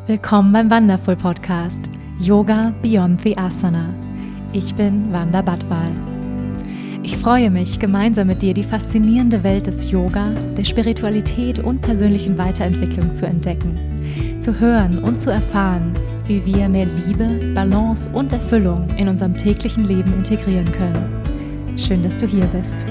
Willkommen beim Wonderful Podcast Yoga Beyond the Asana. Ich bin Wanda Badwal. Ich freue mich, gemeinsam mit dir die faszinierende Welt des Yoga, der Spiritualität und persönlichen Weiterentwicklung zu entdecken, zu hören und zu erfahren, wie wir mehr Liebe, Balance und Erfüllung in unserem täglichen Leben integrieren können. Schön, dass du hier bist.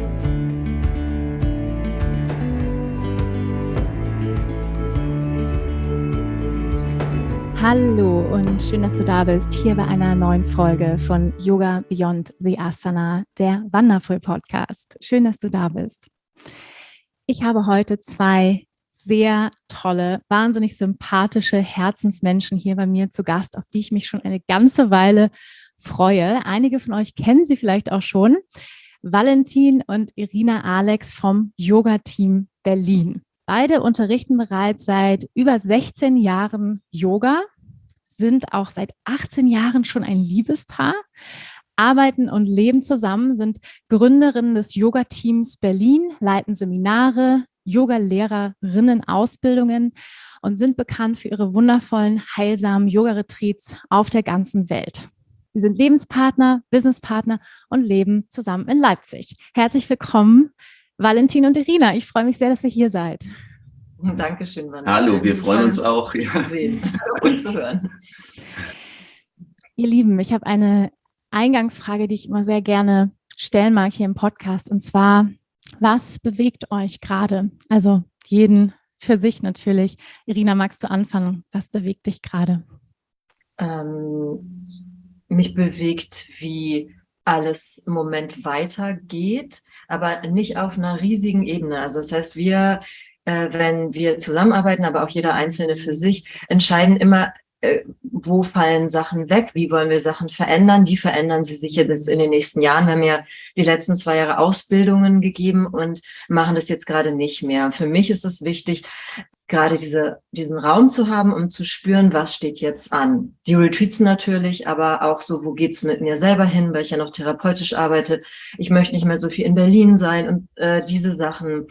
Hallo und schön, dass du da bist, hier bei einer neuen Folge von Yoga Beyond the Asana, der Wonderful Podcast. Schön, dass du da bist. Ich habe heute zwei sehr tolle, wahnsinnig sympathische Herzensmenschen hier bei mir zu Gast, auf die ich mich schon eine ganze Weile freue. Einige von euch kennen sie vielleicht auch schon. Valentin und Irina Alex vom Yoga-Team Berlin. Beide unterrichten bereits seit über 16 Jahren Yoga, sind auch seit 18 Jahren schon ein Liebespaar, arbeiten und leben zusammen, sind Gründerinnen des Yoga-Teams Berlin, leiten Seminare, Yoga-Lehrerinnen-Ausbildungen und sind bekannt für ihre wundervollen, heilsamen Yoga-Retreats auf der ganzen Welt. Sie sind Lebenspartner, Businesspartner und leben zusammen in Leipzig. Herzlich willkommen, Valentin und Irina. Ich freue mich sehr, dass ihr hier seid. Dankeschön, Wanda. Hallo, wir freuen uns auch. Zu sehen und zu hören. Ihr Lieben, ich habe eine Eingangsfrage, die ich immer sehr gerne stellen mag hier im Podcast. Und zwar, was bewegt euch gerade? Also jeden für sich natürlich. Irina, magst du anfangen? Was bewegt dich gerade? Mich bewegt, wie alles im Moment weitergeht, aber nicht auf einer riesigen Ebene. Also das heißt, wenn wir zusammenarbeiten, aber auch jeder Einzelne für sich, entscheiden immer, wo fallen Sachen weg, wie wollen wir Sachen verändern, wie verändern sie sich jetzt in den nächsten Jahren. Wir haben ja die letzten 2 Jahre Ausbildungen gegeben und machen das jetzt gerade nicht mehr. Für mich ist es wichtig, gerade diesen Raum zu haben, um zu spüren, was steht jetzt an. Die Retreats natürlich, aber auch so, wo geht's mit mir selber hin, weil ich ja noch therapeutisch arbeite. Ich möchte nicht mehr so viel in Berlin sein und diese Sachen,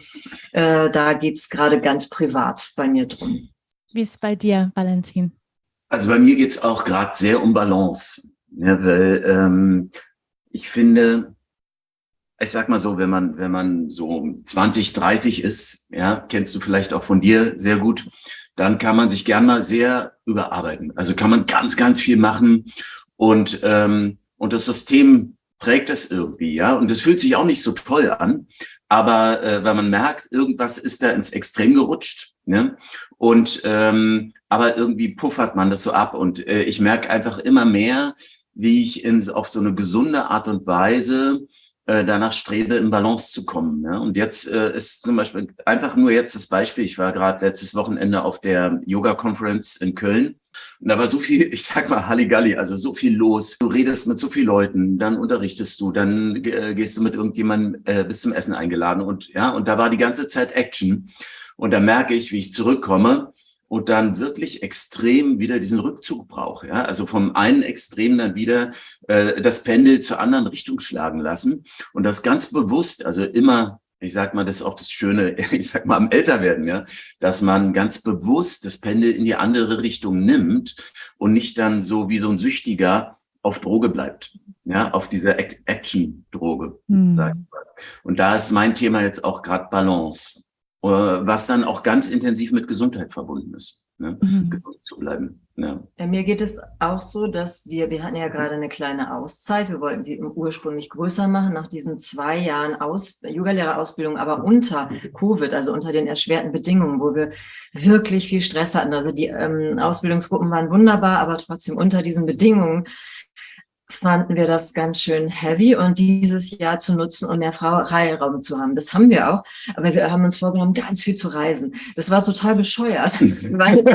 da geht's gerade ganz privat bei mir drum. Wie ist es bei dir, Valentin? Also bei mir geht's auch gerade sehr um Balance, ja, weil ich finde, ich sag mal so, wenn man so 20, 30 ist, ja, kennst du vielleicht auch von dir sehr gut, dann kann man sich gern mal sehr überarbeiten. Also kann man ganz, ganz viel machen und das System trägt das irgendwie, ja, und das fühlt sich auch nicht so toll an, aber weil man merkt, irgendwas ist da ins Extrem gerutscht, ne? Und aber irgendwie puffert man das so ab und ich merke einfach immer mehr, wie ich auf so eine gesunde Art und Weise danach strebe, in Balance zu kommen. Ne? Und jetzt ist zum Beispiel einfach nur jetzt das Beispiel, ich war gerade letztes Wochenende auf der Yoga-Conference in Köln und da war so viel, ich sag mal Halligalli, also so viel los. Du redest mit so vielen Leuten, dann unterrichtest du, dann gehst du mit irgendjemandem bis zum Essen eingeladen und da war die ganze Zeit Action und da merke ich, wie ich zurückkomme und dann wirklich extrem wieder diesen Rückzug brauche. Ja? Also vom einen Extrem dann wieder das Pendel zur anderen Richtung schlagen lassen. Und das ganz bewusst, also immer, ich sag mal, das ist auch das Schöne, ich sag mal, am Älterwerden, ja, dass man ganz bewusst das Pendel in die andere Richtung nimmt und nicht dann so wie so ein Süchtiger auf Droge bleibt. Ja, auf dieser Action-Droge, sag ich mal. Und da ist mein Thema jetzt auch gerade Balance. Was dann auch ganz intensiv mit Gesundheit verbunden ist, ne? Gesund zu bleiben. Ja. Mir geht es auch so, dass wir hatten ja gerade eine kleine Auszeit, wir wollten sie ursprünglich größer machen, nach diesen 2 Jahren Yogalehrerausbildung, aber unter Covid, also unter den erschwerten Bedingungen, wo wir wirklich viel Stress hatten. Also die Ausbildungsgruppen waren wunderbar, aber trotzdem unter diesen Bedingungen fanden wir das ganz schön heavy und dieses Jahr zu nutzen, um mehr Freiraum zu haben. Das haben wir auch, aber wir haben uns vorgenommen, ganz viel zu reisen. Das war total bescheuert. Wir waren jetzt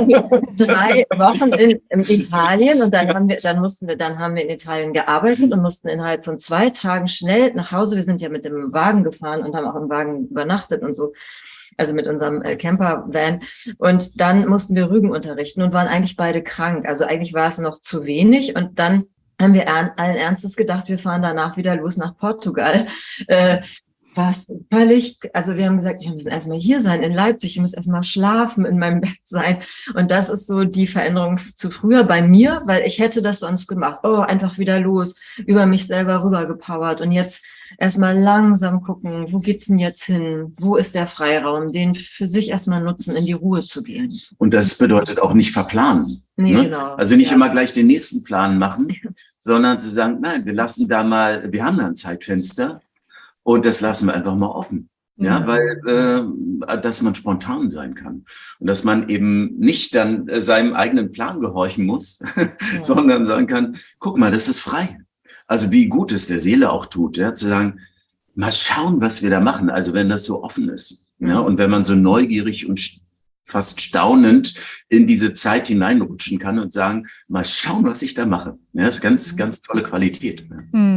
3 Wochen in Italien und dann haben wir in Italien gearbeitet und mussten innerhalb von 2 Tagen schnell nach Hause. Wir sind ja mit dem Wagen gefahren und haben auch im Wagen übernachtet und so. Also mit unserem Camper-Van. Und dann mussten wir Rügen unterrichten und waren eigentlich beide krank. Also eigentlich war es noch zu wenig und dann haben wir allen Ernstes gedacht, wir fahren danach wieder los nach Portugal. was völlig, also wir haben gesagt, wir müssen erstmal hier sein in Leipzig, ich muss erstmal schlafen, in meinem Bett sein. Und das ist so die Veränderung zu früher bei mir, weil ich hätte das sonst gemacht. Oh, einfach wieder los, über mich selber rübergepowert und jetzt erstmal langsam gucken, wo geht's denn jetzt hin? Wo ist der Freiraum? Den für sich erstmal nutzen, in die Ruhe zu gehen. Und das bedeutet auch nicht verplanen. Nee, ne? genau. Also nicht immer gleich den nächsten Plan machen, sondern zu sagen, nein, wir lassen da mal, wir haben da ein Zeitfenster und das lassen wir einfach mal offen. Ja, weil dass man spontan sein kann und dass man eben nicht dann seinem eigenen Plan gehorchen muss, sondern sagen kann, guck mal, das ist frei. Also wie gut es der Seele auch tut, ja, zu sagen, mal schauen, was wir da machen. Also wenn das so offen ist, ja, und wenn man so neugierig und fast staunend in diese Zeit hineinrutschen kann und sagen, mal schauen, was ich da mache. Ja, das ist ganz, ganz tolle Qualität.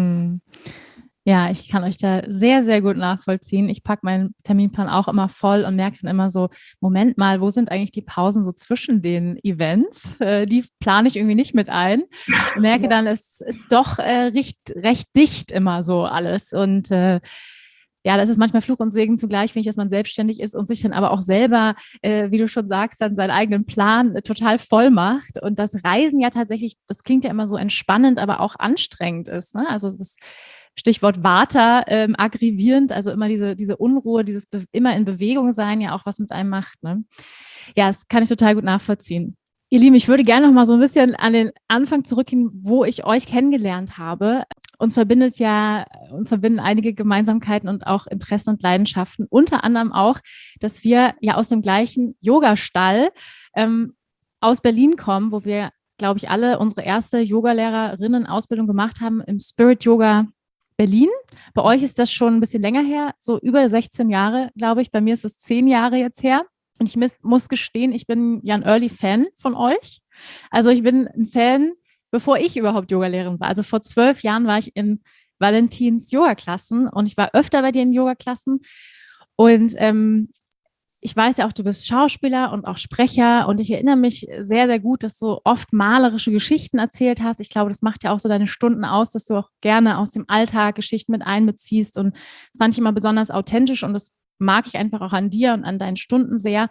Ja, ich kann euch da sehr, sehr gut nachvollziehen. Ich packe meinen Terminplan auch immer voll und merke dann immer so, Moment mal, wo sind eigentlich die Pausen so zwischen den Events? Die plane ich irgendwie nicht mit ein. Ich merke dann, es ist doch recht dicht immer so alles. Und ja, das ist manchmal Fluch und Segen zugleich, finde ich, dass man selbstständig ist und sich dann aber auch selber, wie du schon sagst, dann seinen eigenen Plan total voll macht. Und das Reisen ja tatsächlich, das klingt ja immer so entspannend, aber auch anstrengend ist. Ne? Also das Stichwort Vata, aggravierend, also immer diese Unruhe, dieses immer in Bewegung sein, ja auch was mit einem macht. Ne? Ja, das kann ich total gut nachvollziehen. Ihr Lieben, ich würde gerne noch mal so ein bisschen an den Anfang zurückgehen, wo ich euch kennengelernt habe. Uns verbinden einige Gemeinsamkeiten und auch Interessen und Leidenschaften. Unter anderem auch, dass wir ja aus dem gleichen Yogastall aus Berlin kommen, wo wir, glaube ich, alle unsere erste Yogalehrerinnen-Ausbildung gemacht haben im Spirit Yoga Berlin. Bei euch ist das schon ein bisschen länger her, so über 16 Jahre, glaube ich. Bei mir ist es 10 Jahre jetzt her. Und ich muss gestehen, ich bin ja ein Early-Fan von euch. Also ich bin ein Fan, bevor ich überhaupt Yogalehrerin war. Also vor 12 Jahren war ich in Valentins Yoga-Klassen und ich war öfter bei dir in Yoga-Klassen. Und ich weiß ja auch, du bist Schauspieler und auch Sprecher und ich erinnere mich sehr, sehr gut, dass du oft malerische Geschichten erzählt hast. Ich glaube, das macht ja auch so deine Stunden aus, dass du auch gerne aus dem Alltag Geschichten mit einbeziehst und das fand ich immer besonders authentisch und das mag ich einfach auch an dir und an deinen Stunden sehr.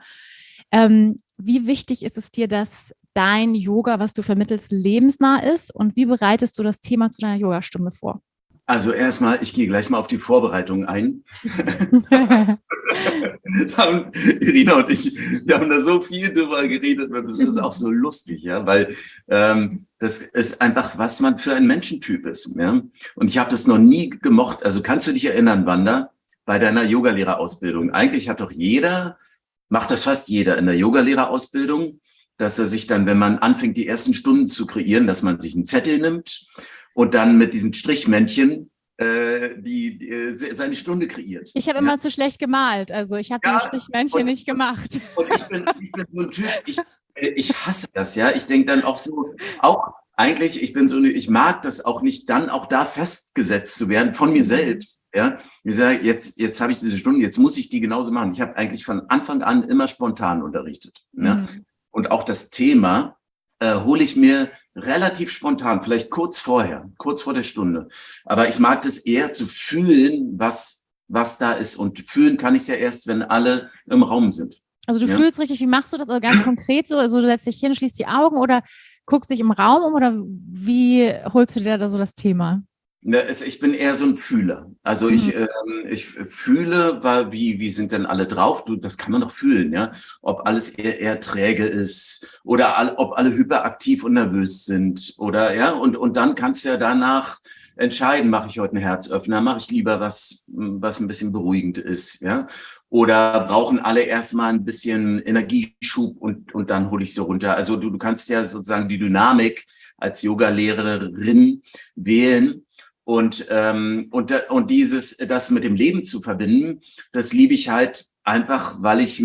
Wie wichtig ist es dir, dass dein Yoga, was du vermittelst, lebensnah ist und wie bereitest du das Thema zu deiner Yogastunde vor? Also erstmal, ich gehe gleich mal auf die Vorbereitung ein. Irina und ich, wir haben da so viel drüber geredet und das ist auch so lustig, ja, weil das ist einfach, was man für ein Menschentyp ist. Ja? Und ich habe das noch nie gemocht. Also kannst du dich erinnern, Wanda, bei deiner Yogalehrerausbildung? Eigentlich hat doch macht das fast jeder in der Yogalehrerausbildung, dass er sich dann, wenn man anfängt, die ersten Stunden zu kreieren, dass man sich einen Zettel nimmt und dann mit diesen Strichmännchen seine Stunde kreiert. Ich habe immer zu schlecht gemalt, also ich habe die Strichmännchen nicht gemacht. Und ich bin so ein Typ, ich hasse das, ja. Ich denke dann auch so, eigentlich, ich mag das auch nicht, dann auch da festgesetzt zu werden von mir selbst, ja. Ich sage, jetzt habe ich diese Stunde, jetzt muss ich die genauso machen. Ich habe eigentlich von Anfang an immer spontan unterrichtet, ja. Und auch das Thema hole ich mir relativ spontan, vielleicht kurz vor der Stunde. Aber ich mag das eher zu fühlen, was da ist. Und fühlen kann ich es ja erst, wenn alle im Raum sind. Also du fühlst richtig, wie machst du das? Also ganz konkret so? Also du setzt dich hin, schließt die Augen oder guckst dich im Raum um oder wie holst du dir da so das Thema? Ich bin eher so ein Fühler. Also ich fühle, wie sind denn alle drauf? Das kann man doch fühlen, ja. Ob alles eher träge ist oder ob alle hyperaktiv und nervös sind oder ja. Und dann kannst du ja danach entscheiden, mache ich heute einen Herzöffner, mache ich lieber was ein bisschen beruhigend ist, ja. Oder brauchen alle erstmal ein bisschen Energieschub und dann hole ich sie runter. Also du kannst ja sozusagen die Dynamik als Yogalehrerin wählen. Und das mit dem Leben zu verbinden, das liebe ich halt einfach, weil ich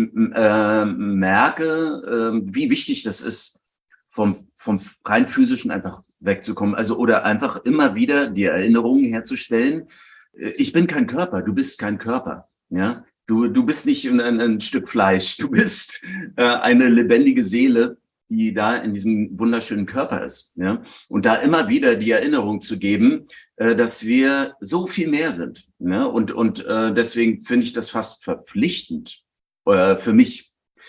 merke, wie wichtig das ist, vom rein physischen einfach wegzukommen. Also oder einfach immer wieder die Erinnerungen herzustellen. Ich bin kein Körper, du bist kein Körper, ja. Du bist nicht ein Stück Fleisch, du bist eine lebendige Seele die da in diesem wunderschönen Körper ist. Ja? Und da immer wieder die Erinnerung zu geben, dass wir so viel mehr sind. Ne? Und deswegen finde ich das fast verpflichtend für mich,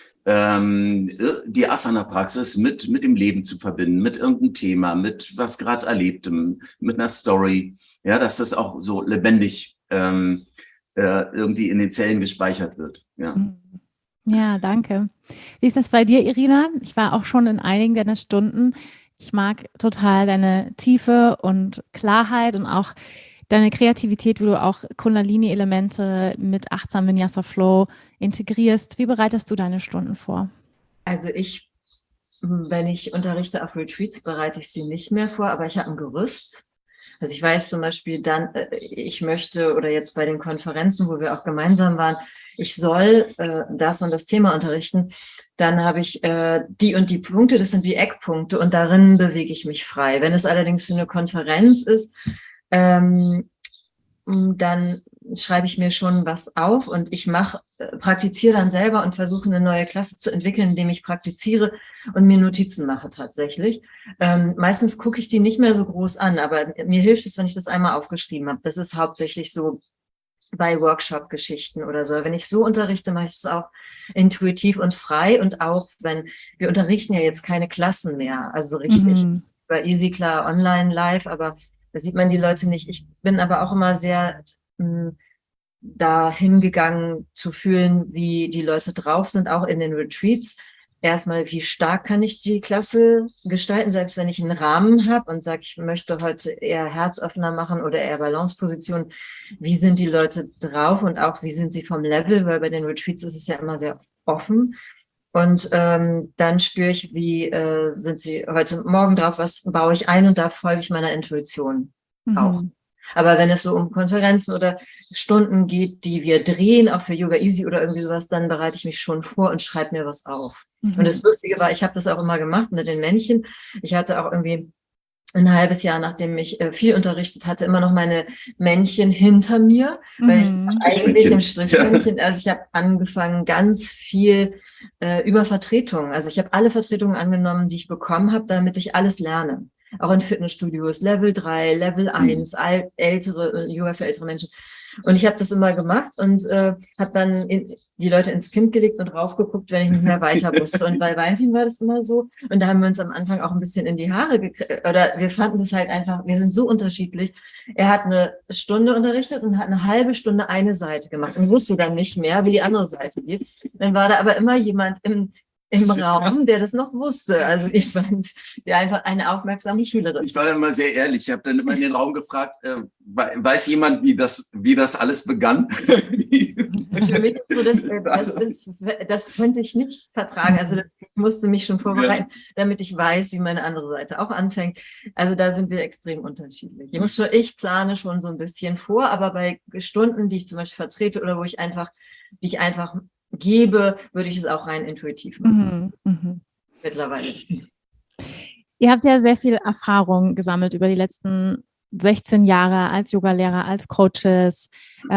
die Asana-Praxis mit dem Leben zu verbinden, mit irgendeinem Thema, mit was gerade Erlebtem, mit einer Story, ja, dass das auch so lebendig irgendwie in den Zellen gespeichert wird. Ja. Ja, danke. Wie ist das bei dir, Irina? Ich war auch schon in einigen deiner Stunden. Ich mag total deine Tiefe und Klarheit und auch deine Kreativität, wo du auch Kundalini-Elemente mit achtsam Vinyasa Flow integrierst. Wie bereitest du deine Stunden vor? Also wenn ich unterrichte auf Retreats, bereite ich sie nicht mehr vor, aber ich habe ein Gerüst. Also ich weiß zum Beispiel dann, ich möchte, oder jetzt bei den Konferenzen, wo wir auch gemeinsam waren, ich soll das und das Thema unterrichten, dann habe ich die und die Punkte, das sind wie Eckpunkte und darin bewege ich mich frei. Wenn es allerdings für eine Konferenz ist, dann schreibe ich mir schon was auf und ich praktiziere dann selber und versuche eine neue Klasse zu entwickeln, indem ich praktiziere und mir Notizen mache tatsächlich. Meistens gucke ich die nicht mehr so groß an, aber mir hilft es, wenn ich das einmal aufgeschrieben habe. Das ist hauptsächlich so bei Workshop-Geschichten oder so. Wenn ich so unterrichte, mache ich es auch intuitiv und frei und auch, wenn wir unterrichten ja jetzt keine Klassen mehr, also richtig bei EasyClar online live, aber da sieht man die Leute nicht. Ich bin aber auch immer sehr dahin gegangen zu fühlen, wie die Leute drauf sind, auch in den Retreats. Erstmal, wie stark kann ich die Klasse gestalten, selbst wenn ich einen Rahmen habe und sage, ich möchte heute eher Herzöffner machen oder eher Balanceposition. Wie sind die Leute drauf und auch wie sind sie vom Level, weil bei den Retreats ist es ja immer sehr offen. Und dann spüre ich, wie sind sie heute Morgen drauf, was baue ich ein und da folge ich meiner Intuition auch. Aber wenn es so um Konferenzen oder Stunden geht, die wir drehen, auch für Yoga Easy oder irgendwie sowas, dann bereite ich mich schon vor und schreibe mir was auf. Und das Lustige war, ich habe das auch immer gemacht mit den Männchen. Ich hatte auch irgendwie ein halbes Jahr, nachdem ich viel unterrichtet hatte, immer noch meine Männchen hinter mir, weil ich eigentlich im Strichmännchen, also ich habe angefangen ganz viel über Vertretungen. Also ich habe alle Vertretungen angenommen, die ich bekommen habe, damit ich alles lerne. Auch in Fitnessstudios, Level 3, Level 1, ältere, Yoga für ältere Menschen. Und ich habe das immer gemacht und habe dann die Leute ins Kind gelegt und raufgeguckt, wenn ich nicht mehr weiter wusste. Und bei Valentin war das immer so. Und da haben wir uns am Anfang auch ein bisschen in die Haare gekriegt. Oder wir fanden das halt einfach, wir sind so unterschiedlich. Er hat eine Stunde unterrichtet und hat eine halbe Stunde eine Seite gemacht und wusste dann nicht mehr, wie die andere Seite geht. Dann war da aber immer jemand im Raum, der das noch wusste. Also jemand, der einfach eine aufmerksame Schülerin. Ich war dann mal sehr ehrlich. Ich habe dann immer in den Raum gefragt, weiß jemand, wie das alles begann? Für mich ist so, das könnte ich nicht vertragen. Also ich musste mich schon vorbereiten, damit ich weiß, wie meine andere Seite auch anfängt. Also da sind wir extrem unterschiedlich. Ich plane schon so ein bisschen vor, aber bei Stunden, die ich zum Beispiel vertrete oder die ich einfach gebe, würde ich es auch rein intuitiv machen. Mittlerweile. Ihr habt ja sehr viel Erfahrung gesammelt über die letzten 16 Jahre als Yogalehrer, als Coaches.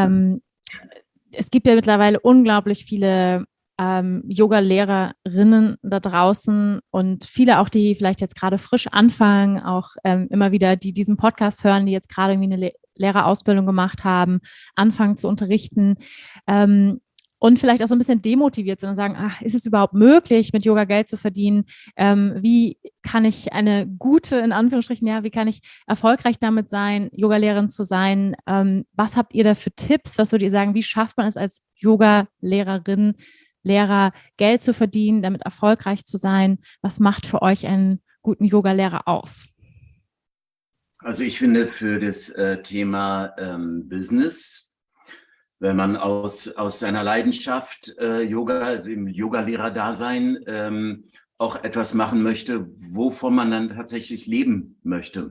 Es gibt ja mittlerweile unglaublich viele Yoga-Lehrerinnen da draußen und viele auch, die vielleicht jetzt gerade frisch anfangen, auch immer wieder, die diesen Podcast hören, die jetzt gerade irgendwie eine Lehrerausbildung gemacht haben, anfangen zu unterrichten. Und vielleicht auch so ein bisschen demotiviert sind und sagen, ach, ist es überhaupt möglich, mit Yoga Geld zu verdienen? Wie kann ich eine gute, in Anführungsstrichen, wie kann ich erfolgreich damit sein, Yogalehrerin zu sein? Was habt ihr da für Tipps? Was würdet ihr sagen, wie schafft man es als Yoga-Lehrerin, Lehrer, Geld zu verdienen, damit erfolgreich zu sein? Was macht für euch einen guten Yoga-Lehrer aus? Also ich finde für das Thema Business, wenn man aus seiner Leidenschaft Yoga, dem Yoga-Lehrer-Dasein auch etwas machen möchte, wovon man dann tatsächlich leben möchte.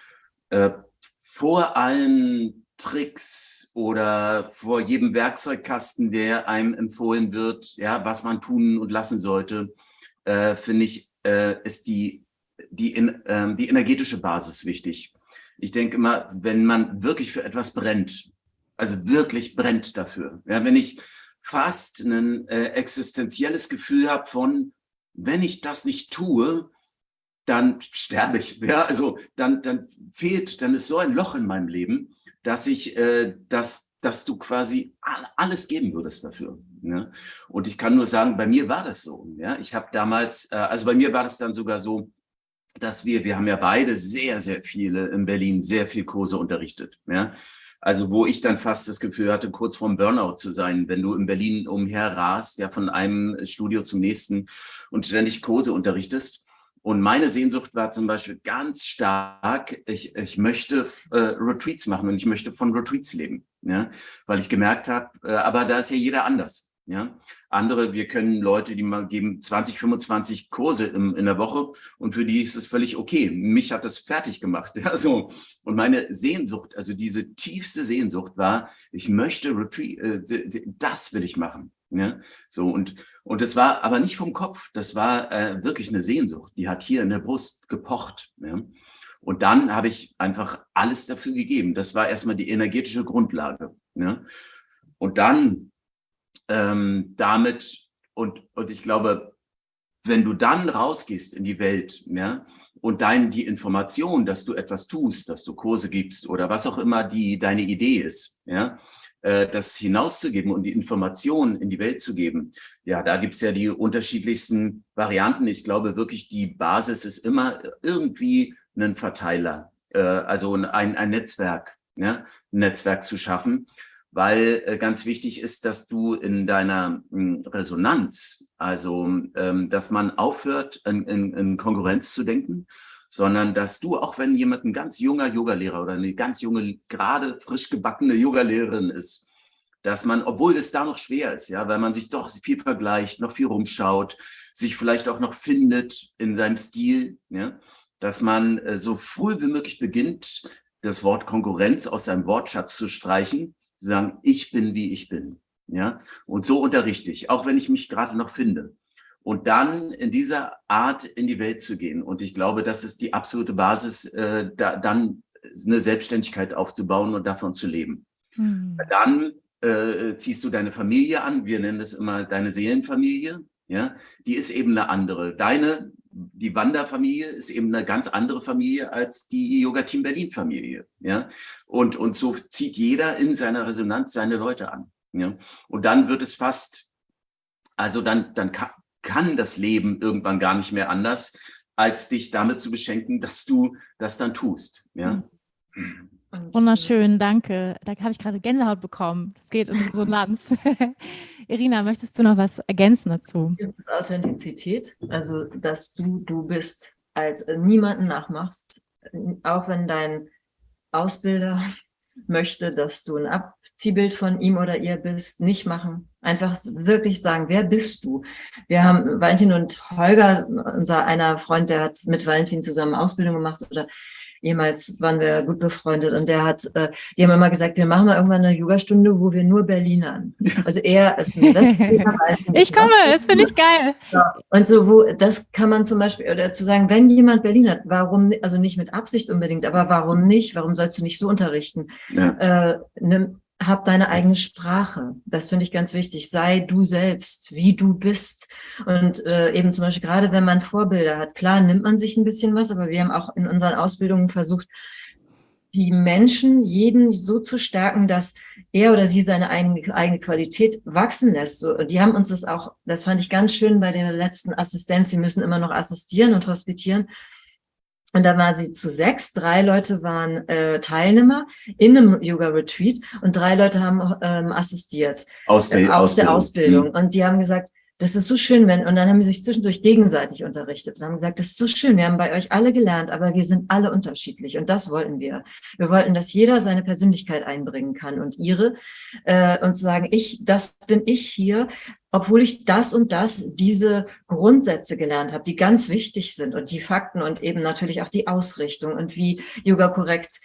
Vor allen Tricks oder vor jedem Werkzeugkasten, der einem empfohlen wird, ja, was man tun und lassen sollte, finde ich, ist die energetische Basis wichtig. Ich denke immer, wenn man wirklich für etwas brennt, also wirklich brennt dafür. Ja, wenn ich fast ein existenzielles Gefühl habe von, wenn ich das nicht tue, dann sterbe ich. Ja, also dann ist so ein Loch in meinem Leben, dass du quasi alles geben würdest dafür. Ne? Und ich kann nur sagen, bei mir war das so. Ja? Ich habe damals, also bei mir war das dann sogar so, dass wir haben ja beide sehr, sehr viele in Berlin, sehr viel Kurse unterrichtet. Ja? Also wo ich dann fast das Gefühl hatte, kurz vorm Burnout zu sein, wenn du in Berlin umherrast, ja, von einem Studio zum nächsten und ständig Kurse unterrichtest. Und meine Sehnsucht war zum Beispiel ganz stark, ich möchte Retreats machen und ich möchte von Retreats leben, ja, weil ich gemerkt habe, aber da ist ja jeder anders. Ja, andere, wir können Leute, die mal geben 20, 25 Kurse in der Woche und für die ist es völlig okay. Mich hat das fertig gemacht. Ja, so. Und meine Sehnsucht, also diese tiefste Sehnsucht war, ich möchte Retreat, das will ich machen. Ja, so und das war aber nicht vom Kopf, das war wirklich eine Sehnsucht, die hat hier in der Brust gepocht. Ja. Und dann habe ich einfach alles dafür gegeben. Das war erstmal die energetische Grundlage. Ja. Und dann damit und ich glaube, wenn du dann rausgehst in die Welt, ja, und die Information, dass du etwas tust, dass du Kurse gibst oder was auch immer deine Idee ist, ja, das hinauszugeben und die Informationen in die Welt zu geben. Ja, da gibt's ja die unterschiedlichsten Varianten. Ich glaube wirklich, die Basis ist immer irgendwie ein Verteiler, also ein Netzwerk, ja, ein Netzwerk zu schaffen. Weil ganz wichtig ist, dass du in deiner Resonanz, also dass man aufhört, in Konkurrenz zu denken, sondern dass du, auch wenn jemand ein ganz junger Yogalehrer oder eine ganz junge, gerade frisch gebackene Yogalehrerin ist, dass man, obwohl es da noch schwer ist, ja, weil man sich doch viel vergleicht, noch viel rumschaut, sich vielleicht auch noch findet in seinem Stil, ja, dass man so früh wie möglich beginnt, das Wort Konkurrenz aus seinem Wortschatz zu streichen, sagen, ich bin, wie ich bin. Ja, und so unterrichte ich, auch wenn ich mich gerade noch finde. Und dann in dieser Art in die Welt zu gehen. Und ich glaube, das ist die absolute Basis, dann eine Selbstständigkeit aufzubauen und davon zu leben. Dann ziehst du deine Familie an. Wir nennen es immer deine Seelenfamilie. Ja, die ist eben eine andere. Die Wanderfamilie ist eben eine ganz andere Familie als die Yoga Team Berlin Familie. Ja, und so zieht jeder in seiner Resonanz seine Leute an. Ja, und dann wird es fast, also dann kann das Leben irgendwann gar nicht mehr anders, als dich damit zu beschenken, dass du das dann tust. Ja. Wunderschön, danke. Da habe ich gerade Gänsehaut bekommen. Das geht in Resonanz. Irina, möchtest du noch was ergänzen dazu? Das ist Authentizität, also dass du bist, als niemanden nachmachst, auch wenn dein Ausbilder möchte, dass du ein Abziehbild von ihm oder ihr bist, nicht machen. Einfach wirklich sagen, wer bist du? Wir haben Valentin und Holger, einer Freund, der hat mit Valentin zusammen Ausbildung gemacht oder jemals waren wir gut befreundet und die haben immer gesagt, wir machen mal irgendwann eine Yogastunde, wo wir nur Berlinern. Also er ist ein Westberliner. Ich komme, das finde ich geil. Ja. Und so, das kann man zum Beispiel, oder zu sagen, wenn jemand Berlin hat, warum, also nicht mit Absicht unbedingt, aber warum nicht? Warum sollst du nicht so unterrichten? Ja. Hab deine eigene Sprache. Das finde ich ganz wichtig. Sei du selbst, wie du bist. Und eben zum Beispiel gerade, wenn man Vorbilder hat, klar nimmt man sich ein bisschen was, aber wir haben auch in unseren Ausbildungen versucht, die Menschen, jeden so zu stärken, dass er oder sie seine eigene Qualität wachsen lässt. So, und die haben uns das fand ich ganz schön bei der letzten Assistenz, sie müssen immer noch assistieren und hospitieren. Und da war sie zu 6, 3 Leute waren Teilnehmer in einem Yoga-Retreat und 3 Leute haben assistiert aus der Ausbildung. Und die haben gesagt, das ist so schön, und dann haben sie sich zwischendurch gegenseitig unterrichtet und haben gesagt, das ist so schön, wir haben bei euch alle gelernt, aber wir sind alle unterschiedlich und das wollten wir. Wir wollten, dass jeder seine Persönlichkeit einbringen kann und ihre und zu sagen, das bin ich hier, obwohl ich das und das, diese Grundsätze gelernt habe, die ganz wichtig sind und die Fakten und eben natürlich auch die Ausrichtung und wie Yoga korrekt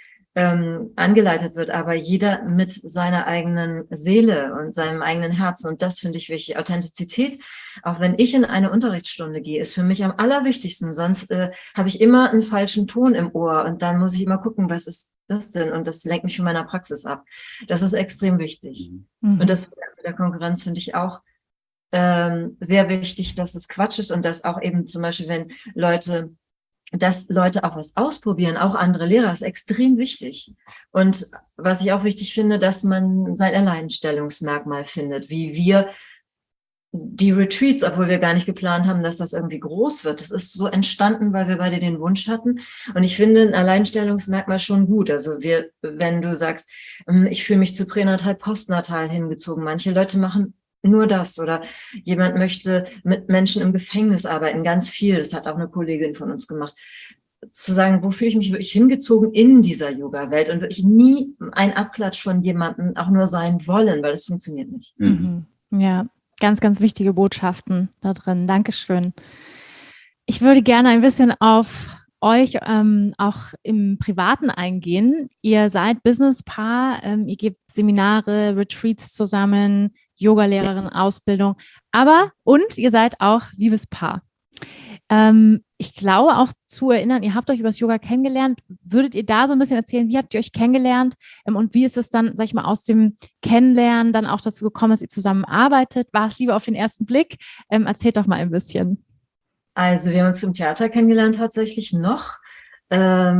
angeleitet wird, aber jeder mit seiner eigenen Seele und seinem eigenen Herzen. Und das finde ich wichtig. Authentizität, auch wenn ich in eine Unterrichtsstunde gehe, ist für mich am allerwichtigsten. Sonst habe ich immer einen falschen Ton im Ohr und dann muss ich immer gucken, was ist das denn? Und das lenkt mich von meiner Praxis ab. Das ist extrem wichtig. Und das mit der Konkurrenz finde ich auch sehr wichtig, dass es Quatsch ist und dass auch eben zum Beispiel, wenn dass Leute auch was ausprobieren, auch andere Lehrer, ist extrem wichtig. Und was ich auch wichtig finde, dass man sein Alleinstellungsmerkmal findet, wie wir die Retreats, obwohl wir gar nicht geplant haben, dass das irgendwie groß wird. Das ist so entstanden, weil wir beide den Wunsch hatten. Und ich finde ein Alleinstellungsmerkmal schon gut. Also wenn du sagst, ich fühle mich zu pränatal, postnatal hingezogen. Manche Leute machen nur das oder jemand möchte mit Menschen im Gefängnis arbeiten, ganz viel. Das hat auch eine Kollegin von uns gemacht. Zu sagen, wo fühle ich mich wirklich hingezogen in dieser Yoga-Welt und wirklich nie ein Abklatsch von jemandem auch nur sein wollen, weil das funktioniert nicht. Mhm. Ja, ganz, ganz wichtige Botschaften da drin. Dankeschön. Ich würde gerne ein bisschen auf euch auch im Privaten eingehen. Ihr seid Businesspaar, ihr gebt Seminare, Retreats zusammen, Yogalehrerin, Ausbildung, und ihr seid auch Liebespaar. Ich glaube auch zu erinnern, ihr habt euch über das Yoga kennengelernt. Würdet ihr da so ein bisschen erzählen, wie habt ihr euch kennengelernt und wie ist es dann, sag ich mal, aus dem Kennenlernen dann auch dazu gekommen, dass ihr zusammenarbeitet? War es Liebe auf den ersten Blick? Erzählt doch mal ein bisschen. Also wir haben uns im Theater kennengelernt tatsächlich noch da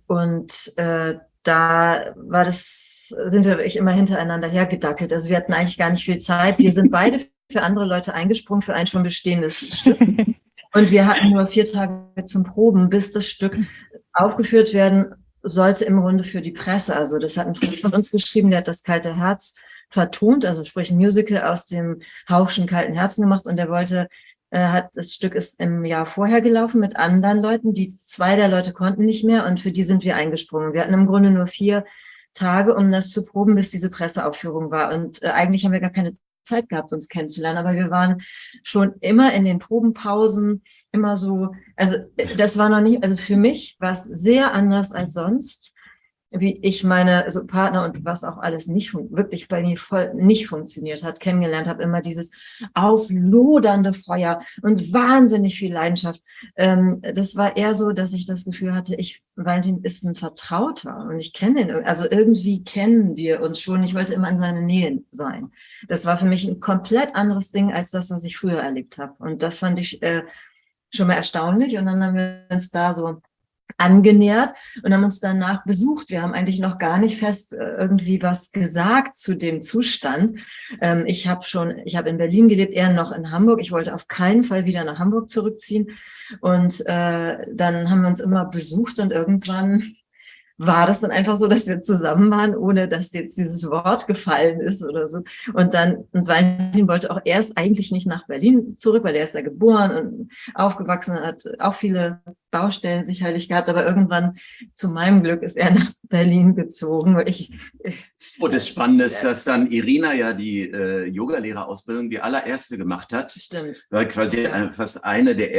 sind wir wirklich immer hintereinander hergedackelt. Also wir hatten eigentlich gar nicht viel Zeit. Wir sind beide für andere Leute eingesprungen, für ein schon bestehendes Stück. Und wir hatten nur 4 Tage zum Proben, bis das Stück aufgeführt werden sollte im Grunde für die Presse. Also das hat ein Freund von uns geschrieben, der hat das Kalte Herz vertont, also sprich ein Musical aus dem Hauchschen Kalten Herzen gemacht und der das Stück ist im Jahr vorher gelaufen mit anderen Leuten, 2 der Leute konnten nicht mehr und für die sind wir eingesprungen. Wir hatten im Grunde nur 4 Tage, um das zu proben, bis diese Presseaufführung war und eigentlich haben wir gar keine Zeit gehabt, uns kennenzulernen, aber wir waren schon immer in den Probenpausen immer so, also das war noch nicht, also für mich war es sehr anders als sonst, wie ich meine Partner und was auch alles wirklich bei mir voll nicht funktioniert hat, kennengelernt habe, immer dieses auflodernde Feuer und wahnsinnig viel Leidenschaft. Das war eher so, dass ich das Gefühl hatte, Valentin ist ein Vertrauter und ich kenne ihn, also irgendwie kennen wir uns schon. Ich wollte immer in seiner Nähe sein. Das war für mich ein komplett anderes Ding als das, was ich früher erlebt habe. Und das fand ich schon mal erstaunlich. Und dann haben wir uns da so angenähert und haben uns danach besucht. Wir haben eigentlich noch gar nicht fest irgendwie was gesagt zu dem Zustand. Ich habe in Berlin gelebt, er noch in Hamburg. Ich wollte auf keinen Fall wieder nach Hamburg zurückziehen. Und dann haben wir uns immer besucht und irgendwann war das dann einfach so, dass wir zusammen waren, ohne dass jetzt dieses Wort gefallen ist oder so. Und Valentin wollte auch erst eigentlich nicht nach Berlin zurück, weil er ist da geboren und aufgewachsen, hat auch viele Baustellen sicherlich gehabt, aber irgendwann zu meinem Glück ist er nach Berlin gezogen. Und das Spannende ist, dass dann Irina ja die Yogalehrerausbildung die allererste gemacht hat. Stimmt. War quasi fast eine der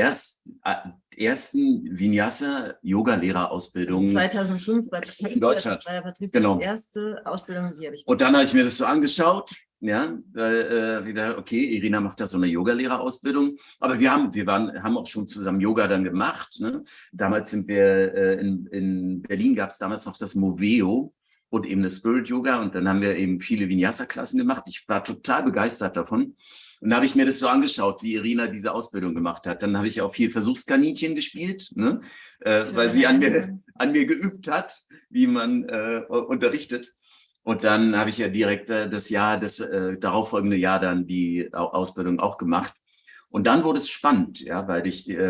ersten Vinyasa-Yoga-Lehrerausbildungen. 2005 in Deutschland. Genau. Die erste Ausbildung, die habe ich. Und dann habe ich mir das so angeschaut. Ja, wieder, okay, Irina macht da so eine Yoga-Lehrerausbildung. Aber wir haben auch schon zusammen Yoga dann gemacht. Ne? Damals sind wir in Berlin gab es damals noch das Moveo und eben das Spirit Yoga. Und dann haben wir eben viele Vinyasa-Klassen gemacht. Ich war total begeistert davon. Und da habe ich mir das so angeschaut, wie Irina diese Ausbildung gemacht hat. Dann habe ich auch viel Versuchskaninchen gespielt, ne? Weil sie an mir geübt hat, wie man unterrichtet. Und dann habe ich ja direkt das darauffolgende Jahr dann die Ausbildung auch gemacht. Und dann wurde es spannend, ja, weil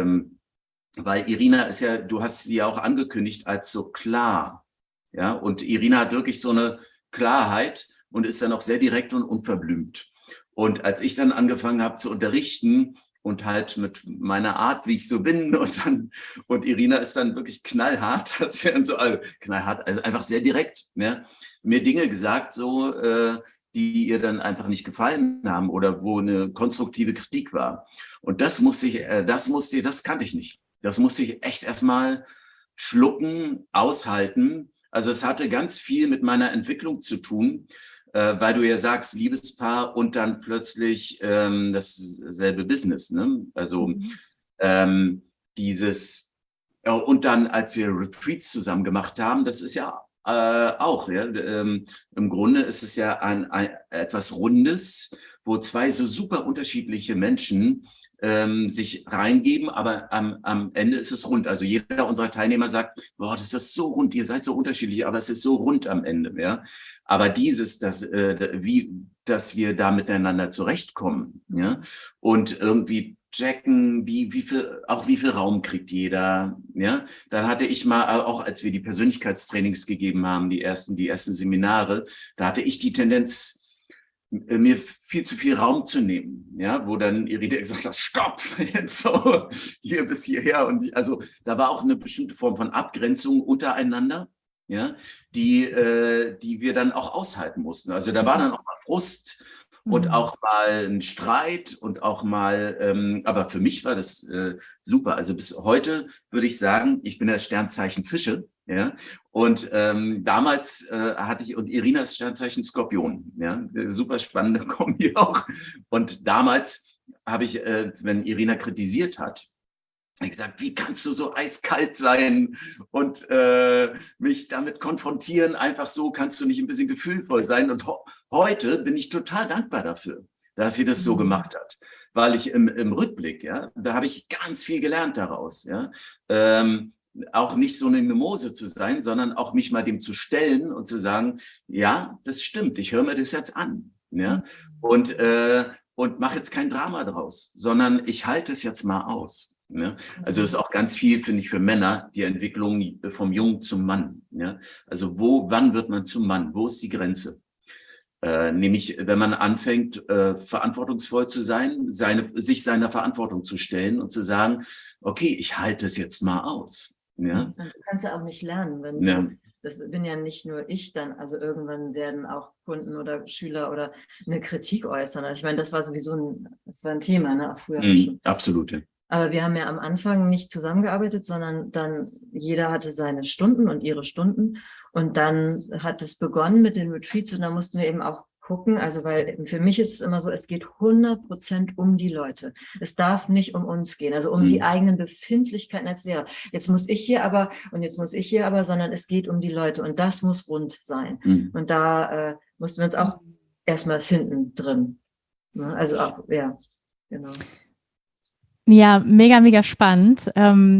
Irina ist ja, du hast sie ja auch angekündigt als so klar, ja. Und Irina hat wirklich so eine Klarheit und ist dann auch sehr direkt und unverblümt. Und als ich dann angefangen habe zu unterrichten und halt mit meiner Art, wie ich so bin, und Irina ist dann wirklich knallhart, hat sie dann so, knallhart, also einfach sehr direkt, ne, mir Dinge gesagt, so, die ihr dann einfach nicht gefallen haben oder wo eine konstruktive Kritik war. Und das kannte ich nicht. Das musste ich echt erstmal schlucken, aushalten. Also es hatte ganz viel mit meiner Entwicklung zu tun, weil du ja sagst, Liebespaar und dann plötzlich dasselbe Business, ne? Also und dann, als wir Retreats zusammen gemacht haben, das ist ja auch, ja, im Grunde ist es ja ein etwas Rundes wo zwei so super unterschiedliche Menschen sich reingeben, aber am Ende ist es rund. Also jeder unserer Teilnehmer sagt, boah, das ist so rund, ihr seid so unterschiedlich, aber es ist so rund am Ende. Ja? Aber dass wir da miteinander zurechtkommen, ja, und irgendwie checken, wie viel Raum kriegt jeder, ja. Dann hatte ich mal, auch als wir die Persönlichkeitstrainings gegeben haben, die ersten Seminare, da hatte ich die Tendenz, mir viel zu viel Raum zu nehmen, ja, wo dann Irina gesagt hat, stopp, jetzt so, hier bis hierher. Und also da war auch eine bestimmte Form von Abgrenzung untereinander, ja, die wir dann auch aushalten mussten. Also da war dann auch mal Frust und auch mal ein Streit und auch mal, aber für mich war das super. Also bis heute würde ich sagen, ich bin das Sternzeichen Fische, ja, und damals hatte ich, und Irinas Sternzeichen Skorpion, ja, super spannende Kombi auch. Und damals habe ich, wenn Irina kritisiert hat, ich gesagt, wie kannst du so eiskalt sein und mich damit konfrontieren? Einfach so, kannst du nicht ein bisschen gefühlvoll sein? Und heute bin ich total dankbar dafür, dass sie das so gemacht hat, weil ich im Rückblick, ja, da habe ich ganz viel gelernt daraus, ja. Auch nicht so eine Mimose zu sein, sondern auch mich mal dem zu stellen und zu sagen, ja, das stimmt, ich höre mir das jetzt an, ja, und mache jetzt kein Drama draus, sondern ich halte es jetzt mal aus. Ja? Also ist auch ganz viel, finde ich, für Männer, die Entwicklung vom Jungen zum Mann. Ja? Also wann wird man zum Mann? Wo ist die Grenze? Nämlich, wenn man anfängt, verantwortungsvoll zu sein, sich seiner Verantwortung zu stellen und zu sagen, okay, ich halte es jetzt mal aus. Ja? Du kannst ja auch nicht lernen, wenn das bin ja nicht nur ich dann, also irgendwann werden auch Kunden oder Schüler oder eine Kritik äußern. Also ich meine, das war sowieso ein Thema, ne, auch früher schon. Absolut. Ja. Aber wir haben ja am Anfang nicht zusammengearbeitet, sondern dann jeder hatte seine Stunden und ihre Stunden. Und dann hat es begonnen mit den Retreats und da mussten wir eben auch gucken, also weil für mich ist es immer so, es geht 100% um die Leute. Es darf nicht um uns gehen, also um die eigenen Befindlichkeiten als Lehrer. Jetzt muss ich hier aber, sondern es geht um die Leute und das muss rund sein. Und da mussten wir uns auch erstmal finden drin. Also auch, ja, genau. Ja, mega, mega spannend.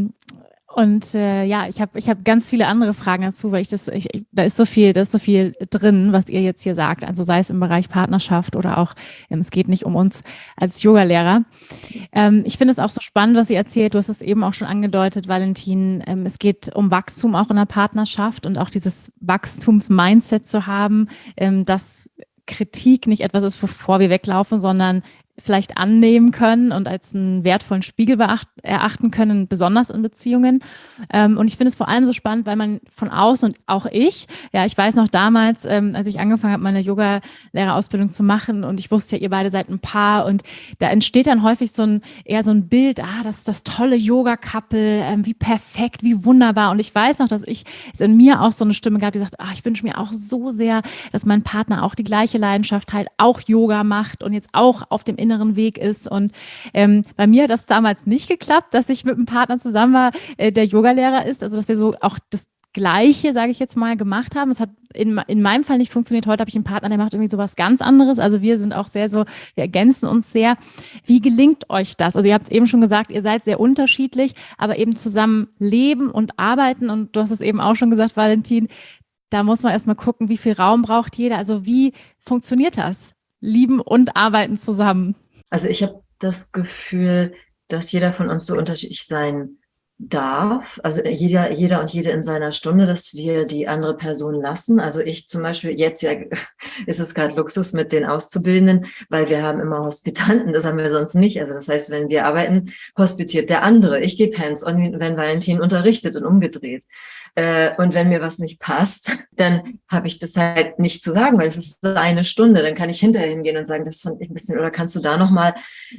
Ja, ich hab ganz viele andere Fragen dazu, weil da ist so viel drin, was ihr jetzt hier sagt. Also sei es im Bereich Partnerschaft oder auch, es geht nicht um uns als Yogalehrer. Ich finde es auch so spannend, was ihr erzählt. Du hast es eben auch schon angedeutet, Valentin. Es geht um Wachstum auch in der Partnerschaft und auch dieses Wachstums-Mindset zu haben, dass Kritik nicht etwas ist, wovor wir weglaufen, sondern vielleicht annehmen können und als einen wertvollen Spiegel erachten können, besonders in Beziehungen. Und ich finde es vor allem so spannend, weil man von außen und auch ich weiß noch damals, als ich angefangen habe, meine Yoga-Lehrerausbildung zu machen und ich wusste ja, ihr beide seid ein Paar und da entsteht dann häufig eher so ein Bild, das ist das tolle Yoga-Couple, wie perfekt, wie wunderbar. Und ich weiß noch, dass es in mir auch so eine Stimme gab, die sagt, ich wünsche mir auch so sehr, dass mein Partner auch die gleiche Leidenschaft teilt, auch Yoga macht und jetzt auch auf dem inneren Weg ist. Und bei mir hat das damals nicht geklappt, dass ich mit einem Partner zusammen war, der Yogalehrer ist. Also dass wir so auch das Gleiche, sage ich jetzt mal, gemacht haben. Es hat in meinem Fall nicht funktioniert. Heute habe ich einen Partner, der macht irgendwie sowas ganz anderes. Also wir sind auch sehr so, wir ergänzen uns sehr. Wie gelingt euch das? Also ihr habt es eben schon gesagt, ihr seid sehr unterschiedlich, aber eben zusammen leben und arbeiten. Und du hast es eben auch schon gesagt, Valentin, da muss man erstmal gucken, wie viel Raum braucht jeder. Also wie funktioniert das? Lieben und arbeiten zusammen. Also ich habe das Gefühl, dass jeder von uns so unterschiedlich sein darf. Also jeder und jede in seiner Stunde, dass wir die andere Person lassen. Also ich zum Beispiel, jetzt ist es gerade Luxus mit den Auszubildenden, weil wir haben immer Hospitanten, das haben wir sonst nicht. Also das heißt, wenn wir arbeiten, hospitiert der andere. Ich gebe hands-on, wenn Valentin unterrichtet und umgedreht. Und wenn mir was nicht passt, dann habe ich das halt nicht zu sagen, weil es ist eine Stunde. Dann kann ich hinterher hingehen und sagen, das fand ich ein bisschen, oder kannst du da nochmal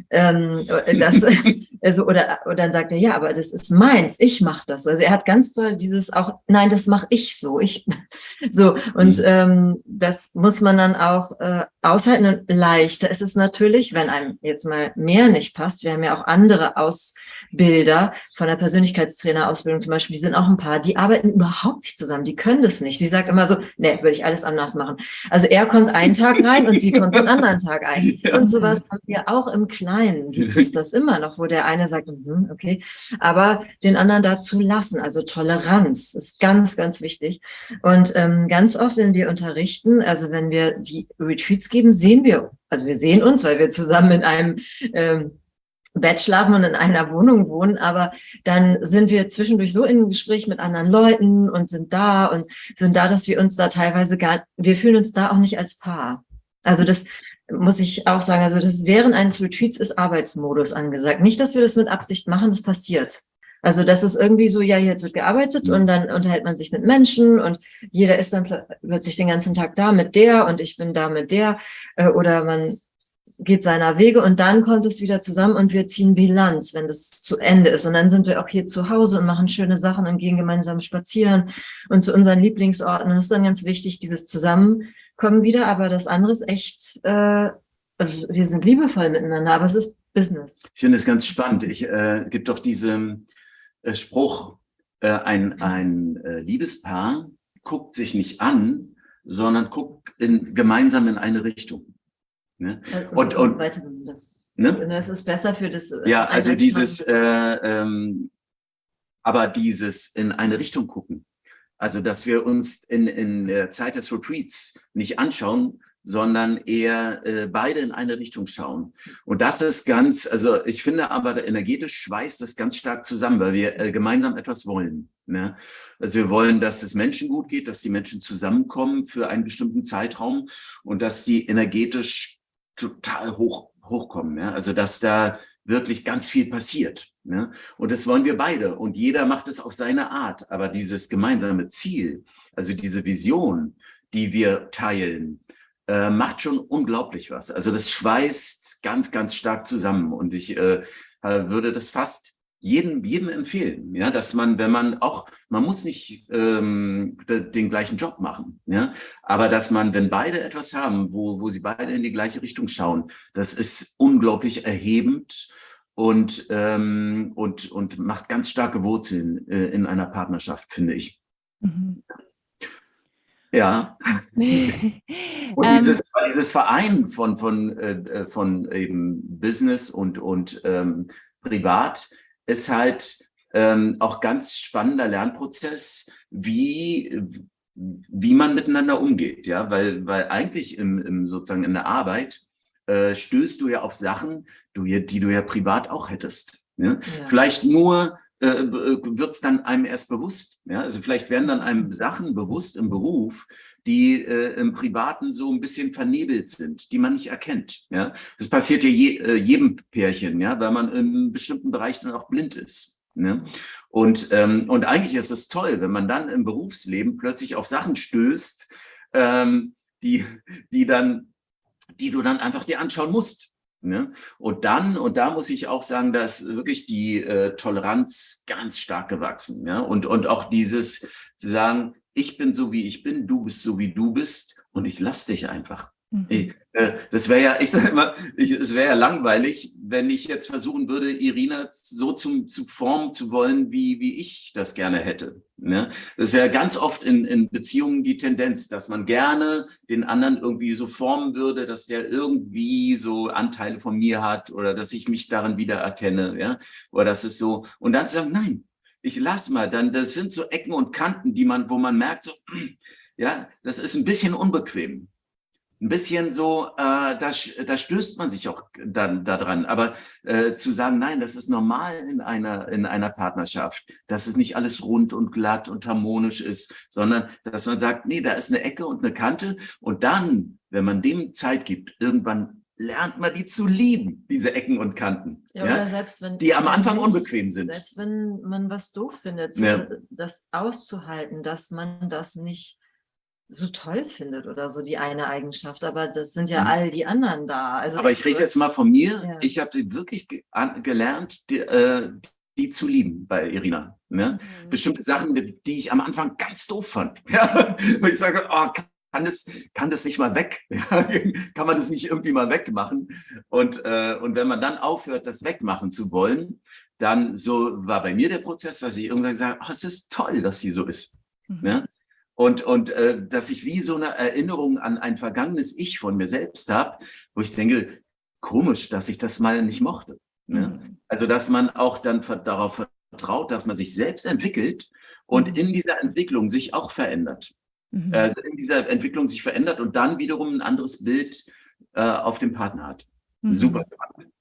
das, also, oder dann sagt er, ja, aber das ist meins, ich mache das. Also er hat ganz doll dieses auch, nein, das mache ich so. Und das muss man dann auch aushalten. Und leichter ist es natürlich, wenn einem jetzt mal mehr nicht passt. Wir haben ja auch andere Ausbilder von der Persönlichkeitstrainerausbildung zum Beispiel, die sind auch ein Paar, die arbeiten arbeiten überhaupt nicht zusammen. Die können das nicht. Sie sagt immer so, nee, würde ich alles anders machen. Also er kommt einen Tag rein und sie kommt den anderen Tag ein. Ja. Und sowas haben wir auch im Kleinen. Gibt es das immer noch, wo der eine sagt, okay, aber den anderen dazu lassen. Also Toleranz ist ganz, ganz wichtig. Und ganz oft, wenn wir unterrichten, also wenn wir die Retreats geben, wir sehen uns, weil wir zusammen in einem Bett schlafen und in einer Wohnung wohnen, aber dann sind wir zwischendurch so in Gespräch mit anderen Leuten und sind da, dass wir uns da teilweise wir fühlen uns da auch nicht als Paar. Also das muss ich auch sagen, also das während eines Retreats ist Arbeitsmodus angesagt. Nicht, dass wir das mit Absicht machen, das passiert. Also das ist irgendwie so, ja, jetzt wird gearbeitet und dann unterhält man sich mit Menschen und jeder ist dann plötzlich den ganzen Tag da mit der und ich bin da mit der oder man geht seiner Wege und dann kommt es wieder zusammen und wir ziehen Bilanz, wenn das zu Ende ist. Und dann sind wir auch hier zu Hause und machen schöne Sachen und gehen gemeinsam spazieren und zu unseren Lieblingsorten. Und das ist dann ganz wichtig, dieses Zusammenkommen wieder. Aber das andere ist echt, also wir sind liebevoll miteinander, aber es ist Business. Ich finde es ganz spannend. Gibt doch diesen Spruch, ein Liebespaar guckt sich nicht an, sondern guckt gemeinsam in eine Richtung. Ne? Und das ist besser für das. Ja, also aber dieses in eine Richtung gucken. Also, dass wir uns in der Zeit des Retreats nicht anschauen, sondern eher beide in eine Richtung schauen. Und das ist also ich finde aber, energetisch schweißt das ganz stark zusammen, weil wir gemeinsam etwas wollen. Ne? Also wir wollen, dass es Menschen gut geht, dass die Menschen zusammenkommen für einen bestimmten Zeitraum und dass sie energetisch total hochkommen. Ja? Also dass da wirklich ganz viel passiert. Ne? Und das wollen wir beide. Und jeder macht es auf seine Art. Aber dieses gemeinsame Ziel, also diese Vision, die wir teilen, macht schon unglaublich was. Also das schweißt ganz, ganz stark zusammen. Und ich würde das fast jedem empfehlen, ja, dass man muss nicht den gleichen Job machen, ja, aber dass man, wenn beide etwas haben, wo sie beide in die gleiche Richtung schauen, das ist unglaublich erhebend und macht ganz starke Wurzeln in einer Partnerschaft, finde ich. Mhm. Ja. Und dieses Verein von eben Business und Privat ist halt auch ganz spannender Lernprozess, wie man miteinander umgeht, ja, weil eigentlich sozusagen in der Arbeit stößt du ja auf Sachen, die du ja privat auch hättest. Ne? Ja. Vielleicht nur wird es dann einem erst bewusst. Ja? Also vielleicht werden dann einem Sachen bewusst im Beruf, die im Privaten so ein bisschen vernebelt sind, die man nicht erkennt. Ja? Das passiert ja jedem Pärchen, ja? Weil man in einem bestimmten Bereich dann auch blind ist. Ne? Und eigentlich ist es toll, wenn man dann im Berufsleben plötzlich auf Sachen stößt, die du dann einfach dir anschauen musst. Ne? Und da muss ich auch sagen, dass wirklich die Toleranz ganz stark gewachsen. Ja? Und auch dieses zu sagen, ich bin so, wie ich bin, du bist so, wie du bist und ich lasse dich einfach. Mhm. Das wäre ja, ich sage immer, es wäre ja langweilig, wenn ich jetzt versuchen würde, Irina so zu formen zu wollen, wie ich das gerne hätte. Ne? Das ist ja ganz oft in Beziehungen die Tendenz, dass man gerne den anderen irgendwie so formen würde, dass der irgendwie so Anteile von mir hat oder dass ich mich darin wiedererkenne. Ja? Oder das ist so. Und dann sagen, nein, ich lass mal. Das sind so Ecken und Kanten, wo man merkt, so, ja, das ist ein bisschen unbequem. Ein bisschen so, da stößt man sich auch dann daran. Aber zu sagen, nein, das ist normal in einer Partnerschaft, dass es nicht alles rund und glatt und harmonisch ist, sondern dass man sagt, nee, da ist eine Ecke und eine Kante. Und dann, wenn man dem Zeit gibt, irgendwann lernt man die zu lieben, diese Ecken und Kanten. Ja, oder selbst wenn die am Anfang unbequem sind. Selbst wenn man was doof findet, so das auszuhalten, dass man das nicht so toll findet oder so, die eine Eigenschaft, aber das sind ja all die anderen da. Also aber ich rede jetzt mal von mir. Ja. Ich habe sie wirklich gelernt, die zu lieben bei Irina. Ne? Mhm. Bestimmte Sachen, die ich am Anfang ganz doof fand. Ja? Und ich sage, oh, kann das nicht mal weg? Kann man das nicht irgendwie mal wegmachen? Und wenn man dann aufhört, das wegmachen zu wollen, dann so war bei mir der Prozess, dass ich irgendwann gesagt habe, es ist toll, dass sie so ist. Ne? Und dass ich wie so eine Erinnerung an ein vergangenes Ich von mir selbst habe, wo ich denke, komisch, dass ich das mal nicht mochte. Ne? Also, dass man auch dann darauf vertraut, dass man sich selbst entwickelt und in dieser Entwicklung sich auch verändert. Also in dieser Entwicklung sich verändert und dann wiederum ein anderes Bild auf dem Partner hat. Super spannend.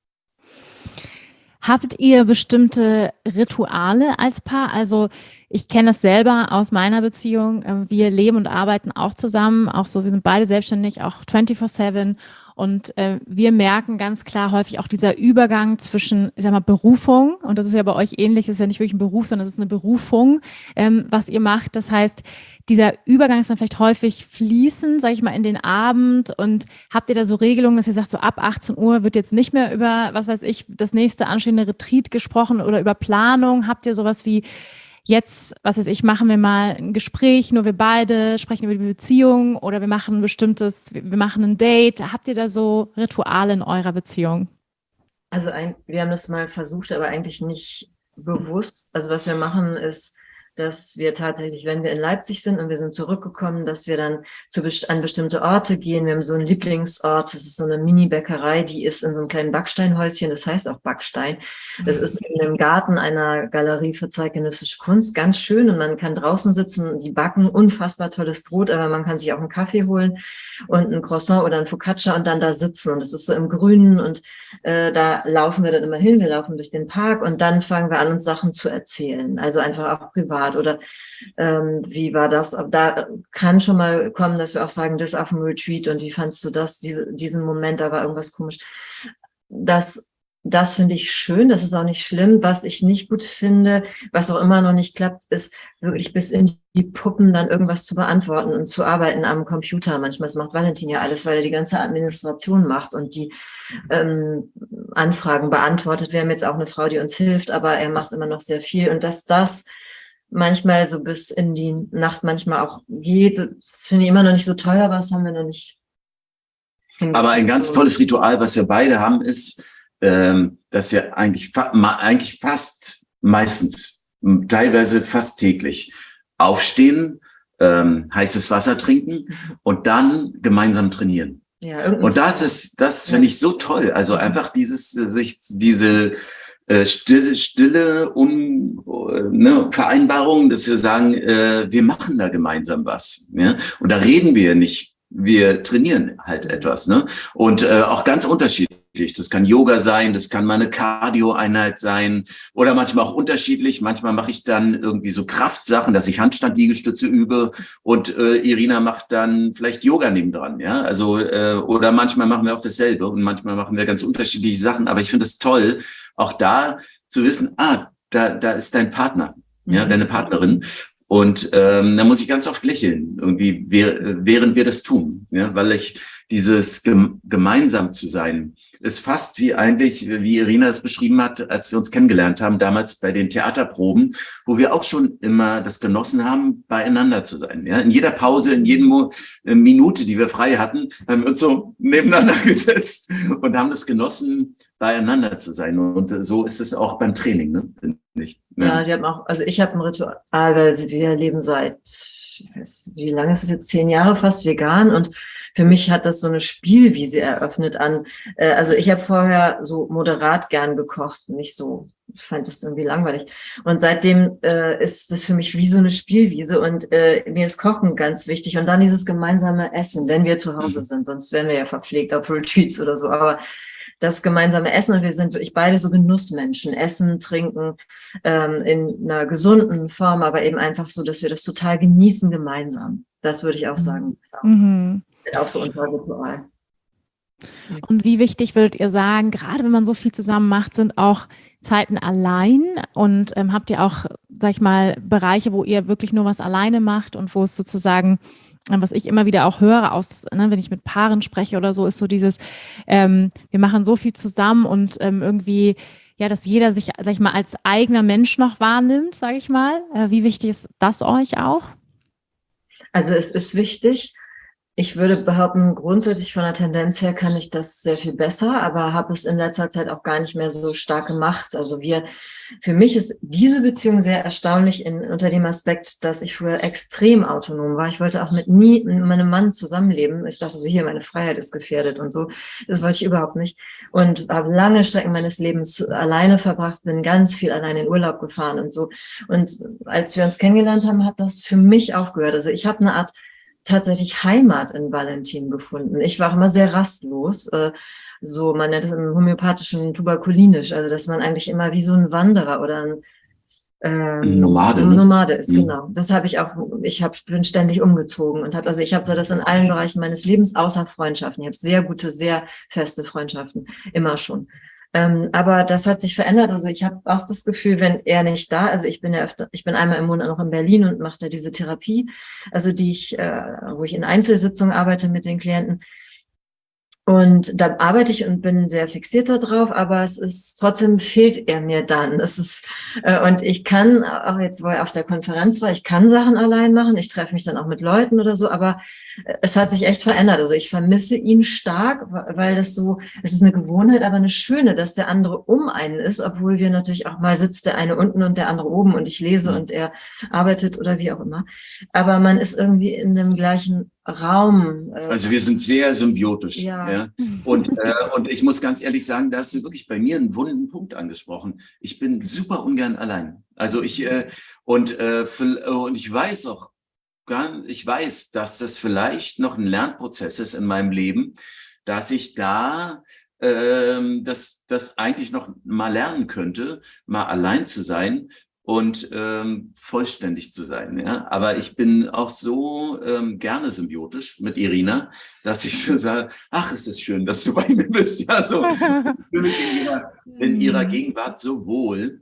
Habt ihr bestimmte Rituale als Paar? Also ich kenne das selber aus meiner Beziehung. Wir leben und arbeiten auch zusammen. Auch so, wir sind beide selbstständig, auch 24/7. Und wir merken ganz klar häufig auch dieser Übergang zwischen, ich sag mal, Berufung, und das ist ja bei euch ähnlich, das ist ja nicht wirklich ein Beruf, sondern es ist eine Berufung, was ihr macht. Das heißt, dieser Übergang ist dann vielleicht häufig fließend, sage ich mal, in den Abend. Und habt ihr da so Regelungen, dass ihr sagt, so ab 18 Uhr wird jetzt nicht mehr über, was weiß ich, das nächste anstehende Retreat gesprochen oder über Planung? Habt ihr sowas wie, jetzt, was weiß ich, machen wir mal ein Gespräch, nur wir beide sprechen über die Beziehung, oder wir machen ein Date. Habt ihr da so Rituale in eurer Beziehung? Also wir haben das mal versucht, aber eigentlich nicht bewusst. Also was wir machen ist, dass wir tatsächlich, wenn wir in Leipzig sind und wir sind zurückgekommen, dass wir dann an bestimmte Orte gehen. Wir haben so einen Lieblingsort, das ist so eine Mini-Bäckerei, die ist in so einem kleinen Backsteinhäuschen, das heißt auch Backstein. Das ist in einem Garten einer Galerie für zeitgenössische Kunst, ganz schön, und man kann draußen sitzen, die backen unfassbar tolles Brot, aber man kann sich auch einen Kaffee holen und ein Croissant oder ein Focaccia und dann da sitzen, und das ist so im Grünen, und da laufen wir dann immer hin, wir laufen durch den Park und dann fangen wir an, uns Sachen zu erzählen, also einfach auch privat. Oder wie war das? Da kann schon mal kommen, dass wir auch sagen, das auf dem Retreat, und wie fandst du das, diesen Moment, da war irgendwas komisch. Das finde ich schön, das ist auch nicht schlimm. Was ich nicht gut finde, was auch immer noch nicht klappt, ist wirklich bis in die Puppen dann irgendwas zu beantworten und zu arbeiten am Computer. Manchmal, das macht Valentin ja alles, weil er die ganze Administration macht und die Anfragen beantwortet. Wir haben jetzt auch eine Frau, die uns hilft, aber er macht immer noch sehr viel, und dass das manchmal so bis in die Nacht manchmal auch geht, das finde ich immer noch nicht so toll, aber das haben wir noch nicht hingekriegt. Aber ein ganz tolles Ritual, was wir beide haben, ist, dass wir eigentlich fast meistens, teilweise fast täglich aufstehen, heißes Wasser trinken und dann gemeinsam trainieren. Ja, und das finde ich so toll. Also einfach diese stille Vereinbarung, dass wir sagen, wir machen da gemeinsam was. Ja? Und da reden wir nicht, wir trainieren halt etwas. Ne? Und auch ganz unterschiedlich. Das kann Yoga sein, das kann mal eine Cardio-Einheit sein oder manchmal auch unterschiedlich. Manchmal mache ich dann irgendwie so Kraftsachen, dass ich Handstand-Liegestütze übe, und Irina macht dann vielleicht Yoga nebendran. Ja? Also oder manchmal machen wir auch dasselbe und manchmal machen wir ganz unterschiedliche Sachen. Aber ich finde es toll, auch da zu wissen, da ist dein Partner, ja, deine Partnerin. Und da muss ich ganz oft lächeln, irgendwie, während wir das tun, ja, weil ich dieses gemeinsam zu sein ist fast wie Irina es beschrieben hat, als wir uns kennengelernt haben, damals bei den Theaterproben, wo wir auch schon immer das genossen haben, beieinander zu sein. Ja, in jeder Pause, in jedem Minute, die wir frei hatten, haben wir uns so nebeneinander gesetzt und haben es genossen, beieinander zu sein. Und so ist es auch beim Training, ne? Nicht, ne? Ja, die haben auch, also ich habe ein Ritual, weil wir leben seit, wie lange ist es jetzt, 10 Jahre fast vegan, und für mich hat das so eine Spielwiese eröffnet also ich habe vorher so moderat gern gekocht, nicht so, ich fand das irgendwie langweilig. Und seitdem ist das für mich wie so eine Spielwiese, und mir ist Kochen ganz wichtig, und dann dieses gemeinsame Essen, wenn wir zu Hause sind, sonst wären wir ja verpflegt auf Retreats oder so, aber das gemeinsame Essen, und wir sind wirklich beide so Genussmenschen, essen, trinken in einer gesunden Form, aber eben einfach so, dass wir das total genießen gemeinsam. Das würde ich auch sagen. Das ist auch so unser Ritual. Und wie wichtig würdet ihr sagen, gerade wenn man so viel zusammen macht, sind auch Zeiten allein, und habt ihr auch, sag ich mal, Bereiche, wo ihr wirklich nur was alleine macht und wo es sozusagen, was ich immer wieder auch höre, wenn ich mit Paaren spreche oder so, ist so dieses, wir machen so viel zusammen und irgendwie, ja, dass jeder sich, sag ich mal, als eigener Mensch noch wahrnimmt, sage ich mal. Wie wichtig ist das euch auch? Also es ist wichtig. Ich würde behaupten, grundsätzlich von der Tendenz her kann ich das sehr viel besser, aber habe es in letzter Zeit auch gar nicht mehr so stark gemacht. Also für mich ist diese Beziehung sehr erstaunlich unter dem Aspekt, dass ich früher extrem autonom war. Ich wollte auch nie mit meinem Mann zusammenleben. Ich dachte so, hier, meine Freiheit ist gefährdet und so. Das wollte ich überhaupt nicht. Und habe lange Strecken meines Lebens alleine verbracht, bin ganz viel alleine in Urlaub gefahren und so. Und als wir uns kennengelernt haben, hat das für mich aufgehört. Also ich habe eine Art tatsächlich Heimat in Valentin gefunden. Ich war auch immer sehr rastlos, so man nennt es im homöopathischen tuberkulinisch, also dass man eigentlich immer wie so ein Wanderer oder ein Nomade, ne? Nomade ist, genau. Das habe ich auch, bin ständig umgezogen und ich habe so das in allen Bereichen meines Lebens, außer Freundschaften. Ich habe sehr gute, sehr feste Freundschaften, immer schon. Aber das hat sich verändert. Also ich habe auch das Gefühl, wenn er nicht da, also ich bin einmal im Monat noch in Berlin und mache da diese Therapie, also wo ich in Einzelsitzungen arbeite mit den Klienten. Und da arbeite ich und bin sehr fixiert darauf, aber trotzdem fehlt er mir dann. Und ich kann, auch jetzt, wo er auf der Konferenz war, ich kann Sachen allein machen, ich treffe mich dann auch mit Leuten oder so, aber es hat sich echt verändert. Also ich vermisse ihn stark, weil es ist eine Gewohnheit, aber eine schöne, dass der andere um einen ist, obwohl wir natürlich auch mal sitzt der eine unten und der andere oben und ich lese und er arbeitet oder wie auch immer. Aber man ist irgendwie in dem gleichen Raum. Also wir sind sehr symbiotisch. Ja. Ja? Und ich muss ganz ehrlich sagen, da hast du wirklich bei mir einen wunden Punkt angesprochen. Ich bin super ungern allein. Also ich weiß auch, ich weiß, dass das vielleicht noch ein Lernprozess ist in meinem Leben, dass ich da das eigentlich noch mal lernen könnte, mal allein zu sein und vollständig zu sein. Ja? Aber ich bin auch so gerne symbiotisch mit Irina, dass ich so sage, ach, es ist schön, dass du bei mir bist. Ja, so, ich fühle mich in ihrer Gegenwart so wohl.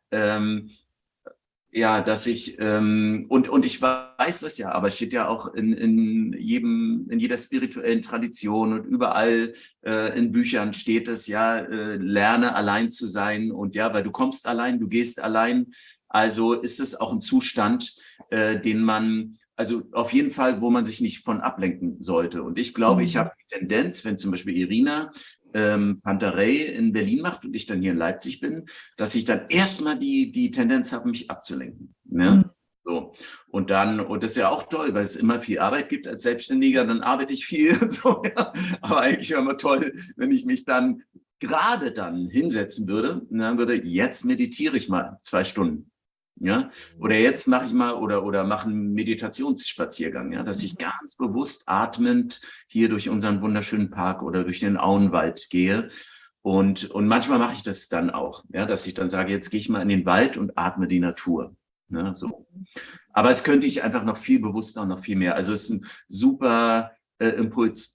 Ja, dass ich, und ich weiß das ja, aber es steht ja auch in jeder spirituellen Tradition und überall in Büchern steht es ja, lerne allein zu sein und ja, weil du kommst allein, du gehst allein, also ist es auch ein Zustand, den man, also auf jeden Fall, wo man sich nicht von ablenken sollte. Und ich glaube, ich habe die Tendenz, wenn zum Beispiel Irina Pantarei in Berlin macht und ich dann hier in Leipzig bin, dass ich dann erstmal die Tendenz habe, mich abzulenken. Ne? So. Und das ist ja auch toll, weil es immer viel Arbeit gibt als Selbstständiger, dann arbeite ich viel und so, ja. Aber eigentlich wäre immer toll, wenn ich mich dann gerade dann hinsetzen würde und dann jetzt meditiere ich mal 2 Stunden. Ja, oder jetzt mache ich mal oder mache einen Meditationsspaziergang, ja, dass ich ganz bewusst atmend hier durch unseren wunderschönen Park oder durch den Auenwald gehe. Und manchmal mache ich das dann auch, ja, dass ich dann sage, jetzt gehe ich mal in den Wald und atme die Natur. Ne, so. Aber es könnte ich einfach noch viel bewusster und noch viel mehr. Also es ist ein super Impuls.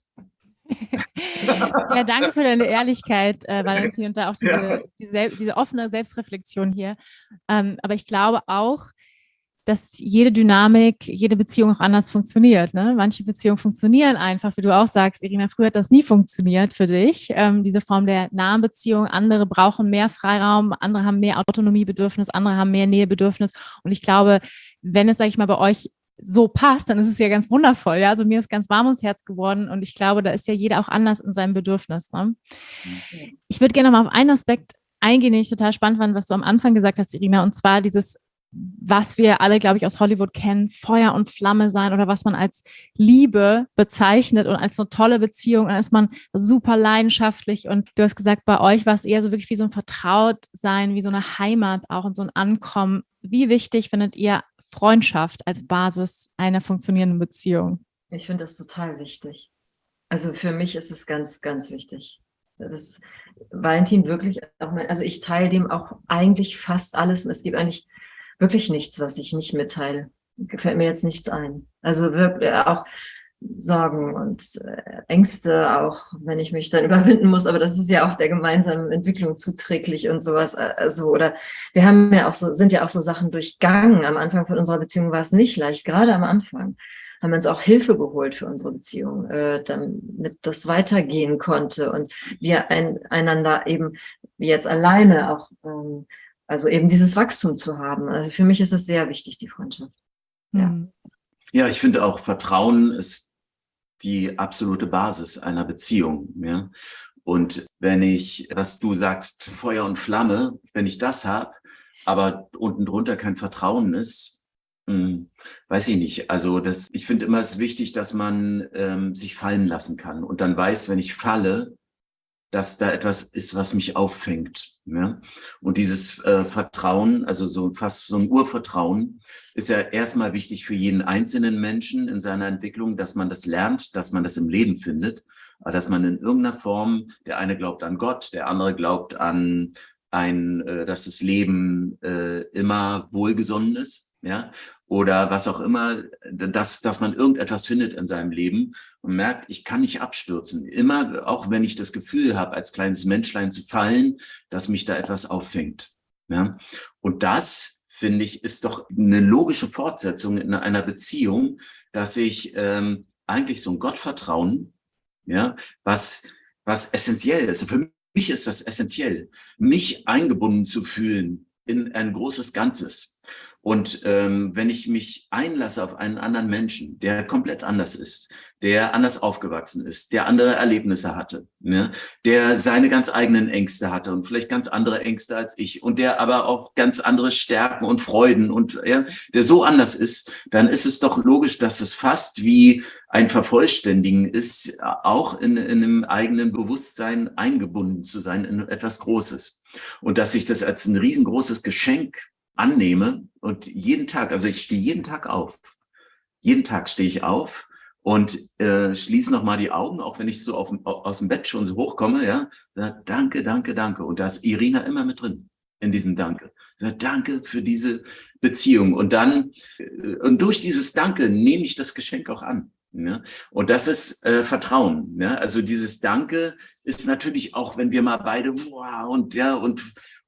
Ja, danke für deine Ehrlichkeit, Valentin, und da auch diese offene Selbstreflexion hier. Aber ich glaube auch, dass jede Dynamik, jede Beziehung auch anders funktioniert. Ne? Manche Beziehungen funktionieren einfach, wie du auch sagst, Irina, früher hat das nie funktioniert für dich, diese Form der nahen Beziehung. Andere brauchen mehr Freiraum, andere haben mehr Autonomiebedürfnis, andere haben mehr Nähebedürfnis. Und ich glaube, wenn es, sage ich mal, bei euch so passt, dann ist es ja ganz wundervoll. Ja? Also mir ist ganz warm ums Herz geworden und ich glaube, da ist ja jeder auch anders in seinem Bedürfnis. Ne? Ich würde gerne mal auf einen Aspekt eingehen, den ich total spannend fand, was du am Anfang gesagt hast, Irina, und zwar dieses, was wir alle, glaube ich, aus Hollywood kennen, Feuer und Flamme sein oder was man als Liebe bezeichnet und als eine tolle Beziehung. Dann ist man super leidenschaftlich und du hast gesagt, bei euch war es eher so wirklich wie so ein Vertrautsein, wie so eine Heimat auch und so ein Ankommen. Wie wichtig findet ihr Freundschaft als Basis einer funktionierenden Beziehung? Ich finde das total wichtig. Also für mich ist es ganz, ganz wichtig. Das Valentin wirklich auch also ich teile dem auch eigentlich fast alles. Es gibt eigentlich wirklich nichts, was ich nicht mitteile. Gefällt mir jetzt nichts ein. Also wirklich auch Sorgen und Ängste, auch wenn ich mich dann überwinden muss, aber das ist ja auch der gemeinsamen Entwicklung zuträglich und sowas. Also, oder wir haben ja auch sind ja auch so Sachen durchgangen. Am Anfang von unserer Beziehung war es nicht leicht, gerade am Anfang haben wir uns auch Hilfe geholt für unsere Beziehung, damit das weitergehen konnte und wir einander eben jetzt alleine auch, also eben dieses Wachstum zu haben. Also für mich ist es sehr wichtig, die Freundschaft. Ja. Ja, ich finde auch, Vertrauen ist die absolute Basis einer Beziehung. Ja? Und wenn ich, was du sagst, Feuer und Flamme, wenn ich das habe, aber unten drunter kein Vertrauen ist, weiß ich nicht. Also ich finde immer es ist wichtig, dass man sich fallen lassen kann und dann weiß, wenn ich falle, dass da etwas ist, was mich auffängt. Ja? Und dieses Vertrauen, also fast so ein Urvertrauen, ist ja erstmal wichtig für jeden einzelnen Menschen in seiner Entwicklung, dass man das lernt, dass man das im Leben findet, aber dass man in irgendeiner Form, der eine glaubt an Gott, der andere glaubt an dass das Leben immer wohlgesonnen ist, ja, oder was auch immer, dass man irgendetwas findet in seinem Leben und merkt, ich kann nicht abstürzen. Immer, auch wenn ich das Gefühl habe, als kleines Menschlein zu fallen, dass mich da etwas auffängt. Ja? Und das, finde ich, ist doch eine logische Fortsetzung in einer Beziehung, dass ich eigentlich so ein Gottvertrauen, ja, was essentiell ist. Für mich ist das essentiell, mich eingebunden zu fühlen in ein großes Ganzes. Und wenn ich mich einlasse auf einen anderen Menschen, der komplett anders ist, der anders aufgewachsen ist, der andere Erlebnisse hatte, ne, der seine ganz eigenen Ängste hatte und vielleicht ganz andere Ängste als ich und der aber auch ganz andere Stärken und Freuden und ja, der so anders ist, dann ist es doch logisch, dass es fast wie ein Vervollständigen ist, auch in einem eigenen Bewusstsein eingebunden zu sein in etwas Großes. Und dass ich das als ein riesengroßes Geschenk annehme und jeden Tag, also ich stehe jeden Tag auf. Jeden Tag stehe ich auf und schließe nochmal die Augen, auch wenn ich so aus dem Bett schon so hochkomme, ja, sage, danke, danke, danke. Und da ist Irina immer mit drin in diesem Danke. Sage, danke für diese Beziehung. Und dann, und durch dieses Danke nehme ich das Geschenk auch an. Ja? Und das ist Vertrauen. Ja? Also dieses Danke ist natürlich auch, wenn wir mal beide, wow, und ja, und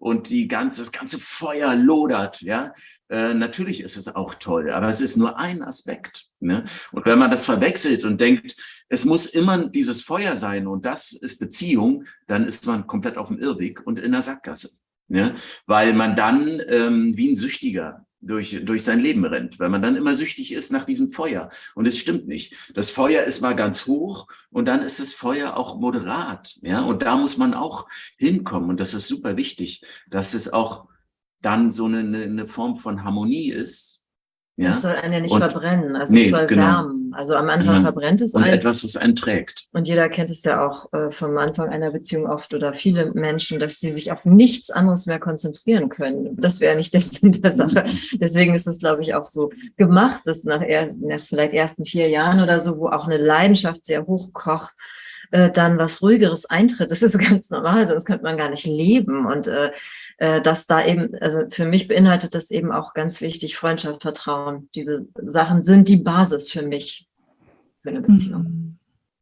das ganze Feuer lodert, ja. Natürlich ist es auch toll, aber es ist nur ein Aspekt. Ne? Und wenn man das verwechselt und denkt, es muss immer dieses Feuer sein und das ist Beziehung, dann ist man komplett auf dem Irrweg und in der Sackgasse. Ne? Weil man dann wie ein Süchtiger durch sein Leben rennt, weil man dann immer süchtig ist nach diesem Feuer. Und es stimmt nicht. Das Feuer ist mal ganz hoch und dann ist das Feuer auch moderat. Ja? Und da muss man auch hinkommen. Und das ist super wichtig, dass es auch dann so eine Form von Harmonie ist. Ja? Es soll einen ja nicht verbrennen, also nee, es soll genau. wärmen. Also am Anfang verbrennt es und einen. etwas, was einen trägt. Und jeder kennt es ja auch vom Anfang einer Beziehung oft oder viele Menschen, dass sie sich auf nichts anderes mehr konzentrieren können. Das wäre nicht der Sinn der Sache. Deswegen ist es, glaube ich, auch so gemacht, dass nach vielleicht ersten 4 Jahren oder so, wo auch eine Leidenschaft sehr hoch kocht, dann was Ruhigeres eintritt. Das ist ganz normal, sonst könnte man gar nicht leben. Und dass da eben, also für mich beinhaltet das eben auch ganz wichtig, Freundschaft, Vertrauen. Diese Sachen sind die Basis für mich, für eine Beziehung.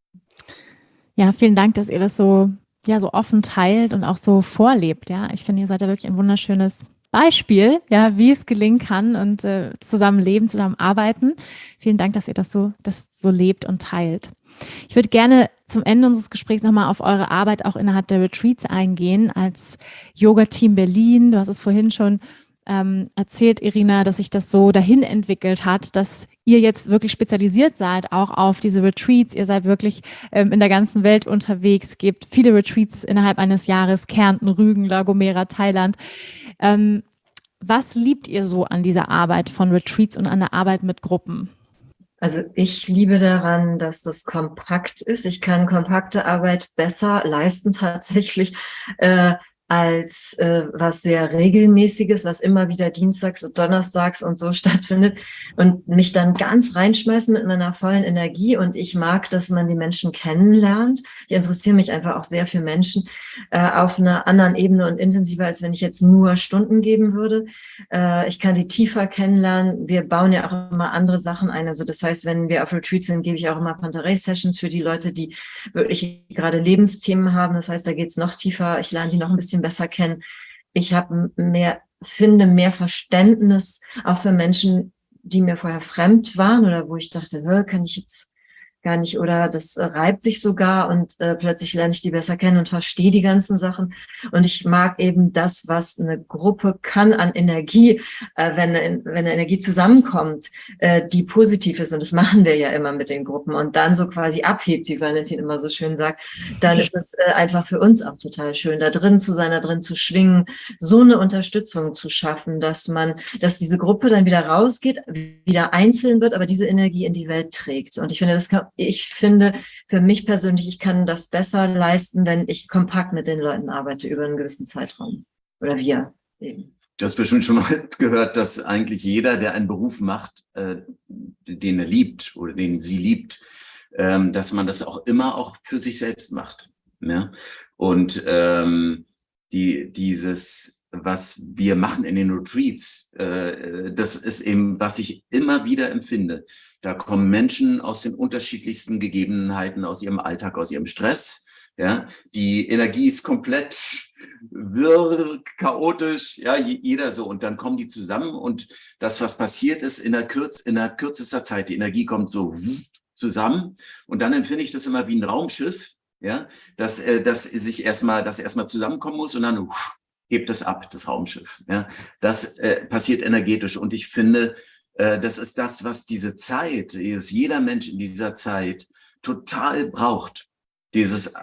Ja, vielen Dank, dass ihr das so offen teilt und auch so vorlebt. Ja, ich finde, ihr seid ja wirklich ein wunderschönes Beispiel, ja, wie es gelingen kann und zusammen leben, zusammen arbeiten. Vielen Dank, dass ihr das so lebt und teilt. Ich würde gerne zum Ende unseres Gesprächs nochmal auf eure Arbeit auch innerhalb der Retreats eingehen, als Yoga-Team Berlin. Du hast es vorhin schon erzählt, Irina, dass sich das so dahin entwickelt hat, dass ihr jetzt wirklich spezialisiert seid, auch auf diese Retreats. Ihr seid wirklich in der ganzen Welt unterwegs, gebt viele Retreats innerhalb eines Jahres, Kärnten, Rügen, La Gomera, Thailand. Was liebt ihr so an dieser Arbeit von Retreats und an der Arbeit mit Gruppen? Also ich liebe daran, dass das kompakt ist. Ich kann kompakte Arbeit besser leisten tatsächlich als was sehr Regelmäßiges, was immer wieder dienstags und donnerstags und so stattfindet und mich dann ganz reinschmeißen mit meiner vollen Energie. Und ich mag, dass man die Menschen kennenlernt. Ich interessiere mich einfach auch sehr für Menschen auf einer anderen Ebene und intensiver, als wenn ich jetzt nur Stunden geben würde. Ich kann die tiefer kennenlernen. Wir bauen ja auch immer andere Sachen ein. Also das heißt, wenn wir auf Retreats sind, gebe ich auch immer Pantarei-Sessions für die Leute, die wirklich gerade Lebensthemen haben. Das heißt, da geht es noch tiefer. Ich lerne die noch ein bisschen besser kennen. Ich habe mehr Verständnis auch für Menschen, die mir vorher fremd waren oder wo ich dachte, kann ich jetzt gar nicht, oder das reibt sich sogar und plötzlich lerne ich die besser kennen und verstehe die ganzen Sachen. Und ich mag eben das, was eine Gruppe kann an Energie, wenn eine Energie zusammenkommt, die positiv ist. Und das machen wir ja immer mit den Gruppen und dann so quasi abhebt, wie Valentin immer so schön sagt, dann ist es einfach für uns auch total schön, da drin zu sein, da drin zu schwingen, so eine Unterstützung zu schaffen, dass diese Gruppe dann wieder rausgeht, wieder einzeln wird, aber diese Energie in die Welt trägt. Und ich finde für mich persönlich, ich kann das besser leisten, wenn ich kompakt mit den Leuten arbeite über einen gewissen Zeitraum. Oder wir eben. Du hast bestimmt schon mal gehört, dass eigentlich jeder, der einen Beruf macht, den er liebt oder den sie liebt, dass man das auch immer auch für sich selbst macht. Ja? Und dieses, was wir machen in den Retreats, das ist eben, was ich immer wieder empfinde. Da kommen Menschen aus den unterschiedlichsten Gegebenheiten, aus ihrem Alltag, aus ihrem Stress. Ja, die Energie ist komplett wirr, chaotisch, ja, jeder so. Und dann kommen die zusammen und das, was passiert ist, in der kürzester Zeit, die Energie kommt so zusammen. Und dann empfinde ich das immer wie ein Raumschiff, ja, dass erstmal zusammenkommen muss und dann hebt es ab, das Raumschiff. Ja, das passiert energetisch. Und ich finde, das ist das, was diese jeder Mensch in dieser Zeit total braucht. Diese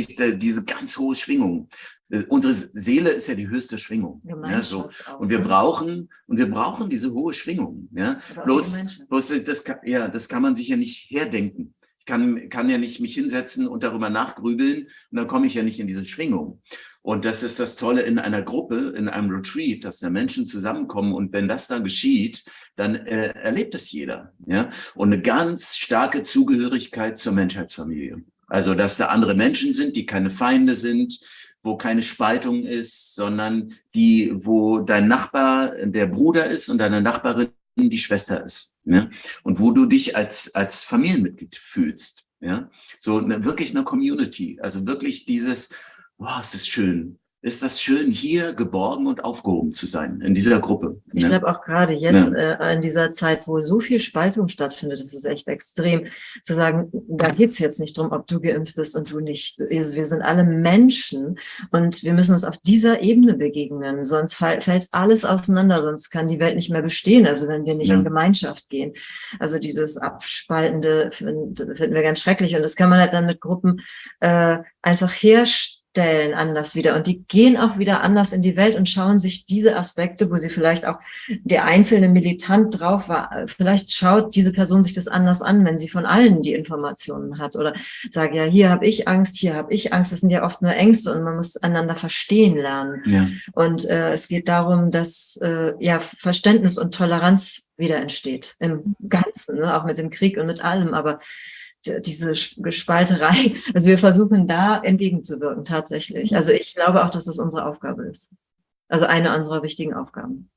ganz hohe Schwingung. Unsere Seele ist ja die höchste Schwingung. Ja, so. Und wir brauchen diese hohe Schwingung. Ja. Bloß das kann man sich ja nicht herdenken. Ich kann ja nicht mich hinsetzen und darüber nachgrübeln und dann komme ich ja nicht in diese Schwingung. Und das ist das Tolle in einer Gruppe, in einem Retreat, dass da Menschen zusammenkommen und wenn das dann geschieht, dann erlebt es jeder. Ja? Und eine ganz starke Zugehörigkeit zur Menschheitsfamilie. Also, dass da andere Menschen sind, die keine Feinde sind, wo keine Spaltung ist, sondern wo dein Nachbar der Bruder ist und deine Nachbarin die Schwester ist. Ja? Und wo du dich als Familienmitglied fühlst. Ja? So wirklich eine Community. Also wirklich dieses, wow, es ist schön. Ist das schön, hier geborgen und aufgehoben zu sein, in dieser Gruppe. Ich glaube auch gerade jetzt in dieser Zeit, wo so viel Spaltung stattfindet, das ist echt extrem, zu sagen, da geht's jetzt nicht drum, ob du geimpft bist und du nicht. Wir sind alle Menschen und wir müssen uns auf dieser Ebene begegnen, sonst fällt alles auseinander, sonst kann die Welt nicht mehr bestehen, also wenn wir nicht in Gemeinschaft gehen. Also dieses Abspaltende finden wir ganz schrecklich und das kann man halt dann mit Gruppen einfach herstellen anders wieder und die gehen auch wieder anders in die Welt und schauen sich diese Aspekte, wo sie vielleicht auch der einzelne Militant drauf war, vielleicht schaut diese Person sich das anders an, wenn sie von allen die Informationen hat oder sagt, ja, hier habe ich Angst, das sind ja oft nur Ängste und man muss einander verstehen lernen. Ja. Und es geht darum, dass Verständnis und Toleranz wieder entsteht im Ganzen, ne? Auch mit dem Krieg und mit allem, aber diese Gespalterei, also wir versuchen da entgegenzuwirken tatsächlich. Also ich glaube auch, dass es unsere Aufgabe ist. Also eine unserer wichtigen Aufgaben.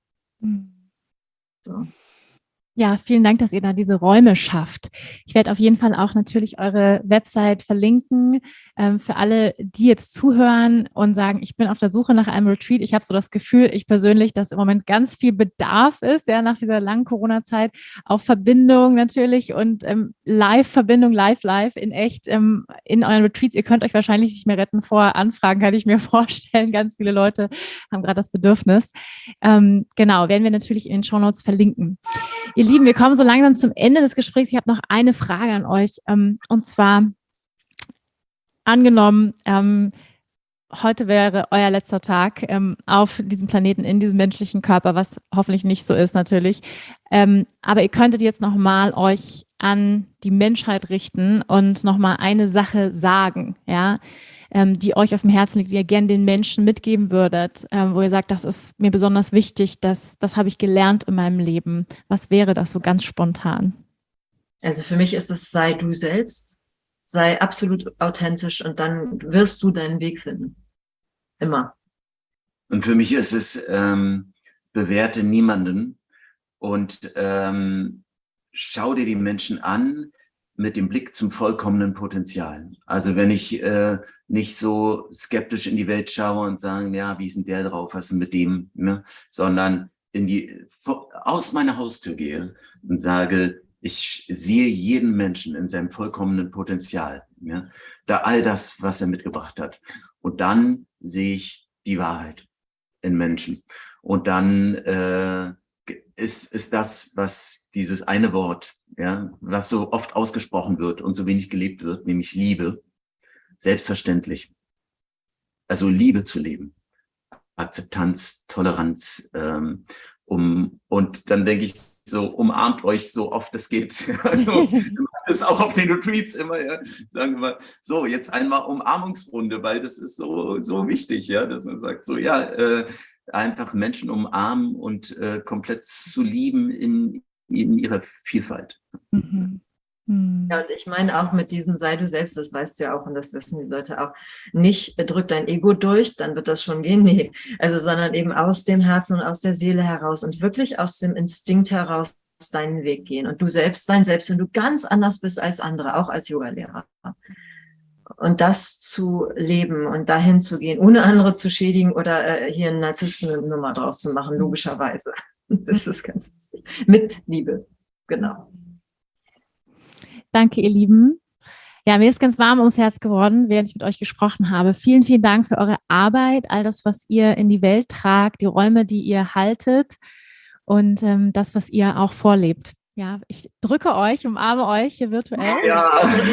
So. Ja, vielen Dank, dass ihr da diese Räume schafft. Ich werde auf jeden Fall auch natürlich eure Website verlinken für alle, die jetzt zuhören und sagen, ich bin auf der Suche nach einem Retreat. Ich habe so das Gefühl, ich persönlich, dass im Moment ganz viel Bedarf ist, ja, nach dieser langen Corona-Zeit, auf Verbindung natürlich und Live-Verbindung, live in echt in euren Retreats. Ihr könnt euch wahrscheinlich nicht mehr retten vor Anfragen, kann ich mir vorstellen. Ganz viele Leute haben gerade das Bedürfnis. Genau, werden wir natürlich in den Shownotes verlinken. Ihr Lieben, wir kommen so langsam zum Ende des Gesprächs. Ich habe noch eine Frage an euch. Und zwar, angenommen, heute wäre euer letzter Tag auf diesem Planeten, in diesem menschlichen Körper, was hoffentlich nicht so ist natürlich. Aber ihr könntet jetzt nochmal euch an die Menschheit richten und nochmal eine Sache sagen, ja, die euch auf dem Herzen liegt, die ihr gerne den Menschen mitgeben würdet, wo ihr sagt, das ist mir besonders wichtig, das habe ich gelernt in meinem Leben. Was wäre das so ganz spontan? Also für mich ist es, sei du selbst, sei absolut authentisch und dann wirst du deinen Weg finden. Immer. Und für mich ist es, bewerte niemanden und schau dir die Menschen an mit dem Blick zum vollkommenen Potenzial. Also wenn ich nicht so skeptisch in die Welt schaue und sage, ja, wie ist denn der drauf, was ist denn mit dem, ne? Sondern aus meiner Haustür gehe und sage, Ich sehe jeden Menschen in seinem vollkommenen Potenzial. Ja? Da all das, was er mitgebracht hat. Und dann sehe ich die Wahrheit in Menschen. Und dann ist das, was dieses eine Wort, ja, was so oft ausgesprochen wird und so wenig gelebt wird, nämlich Liebe, selbstverständlich. Also Liebe zu leben. Akzeptanz, Toleranz. Und dann denke ich so, umarmt euch so oft es geht. Also, das ist auch auf den Retreats immer, ja, sagen wir mal, so, jetzt einmal Umarmungsrunde, weil das ist so wichtig, ja, dass man sagt, so, ja, einfach Menschen umarmen und komplett zu lieben in ihrer Vielfalt. Mhm. Ja, und ich meine auch mit diesem sei du selbst, das weißt du ja auch und das wissen die Leute auch, nicht drück dein Ego durch, dann wird das schon gehen, nee. Also, sondern eben aus dem Herzen und aus der Seele heraus und wirklich aus dem Instinkt heraus deinen Weg gehen und du selbst sein, selbst wenn du ganz anders bist als andere, auch als Yogalehrer. Und das zu leben und dahin zu gehen, ohne andere zu schädigen oder hier eine Narzissten-Nummer draus zu machen, logischerweise. Das ist ganz wichtig. Mit Liebe, genau. Danke, ihr Lieben. Ja, mir ist ganz warm ums Herz geworden, während ich mit euch gesprochen habe. Vielen, vielen Dank für eure Arbeit, all das, was ihr in die Welt tragt, die Räume, die ihr haltet und das, was ihr auch vorlebt. Ja, ich drücke euch, umarme euch hier virtuell. Ja.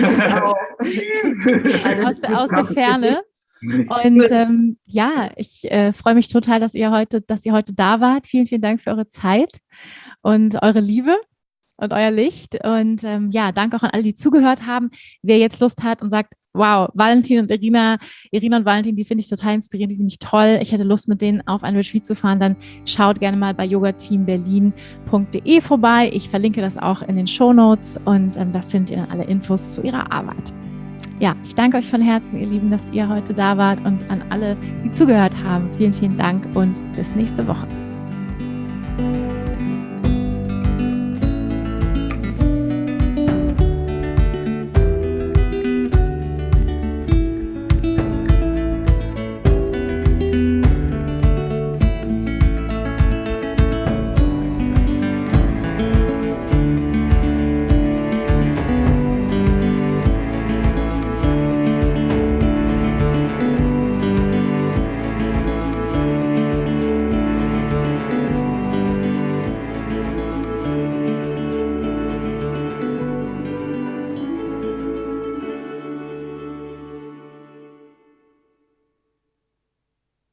aus der Ferne. Und ja, ich freue mich total, dass ihr heute da wart. Vielen, vielen Dank für eure Zeit und eure Liebe und euer Licht. Und ja, danke auch an alle, die zugehört haben. Wer jetzt Lust hat und sagt, wow, Valentin und Irina und Valentin, die finde ich total inspirierend, die finde ich toll. Ich hätte Lust, mit denen auf ein Retreat zu fahren. Dann schaut gerne mal bei yogateamberlin.de vorbei. Ich verlinke das auch in den Shownotes und da findet ihr dann alle Infos zu ihrer Arbeit. Ja, ich danke euch von Herzen, ihr Lieben, dass ihr heute da wart und an alle, die zugehört haben. Vielen, vielen Dank und bis nächste Woche.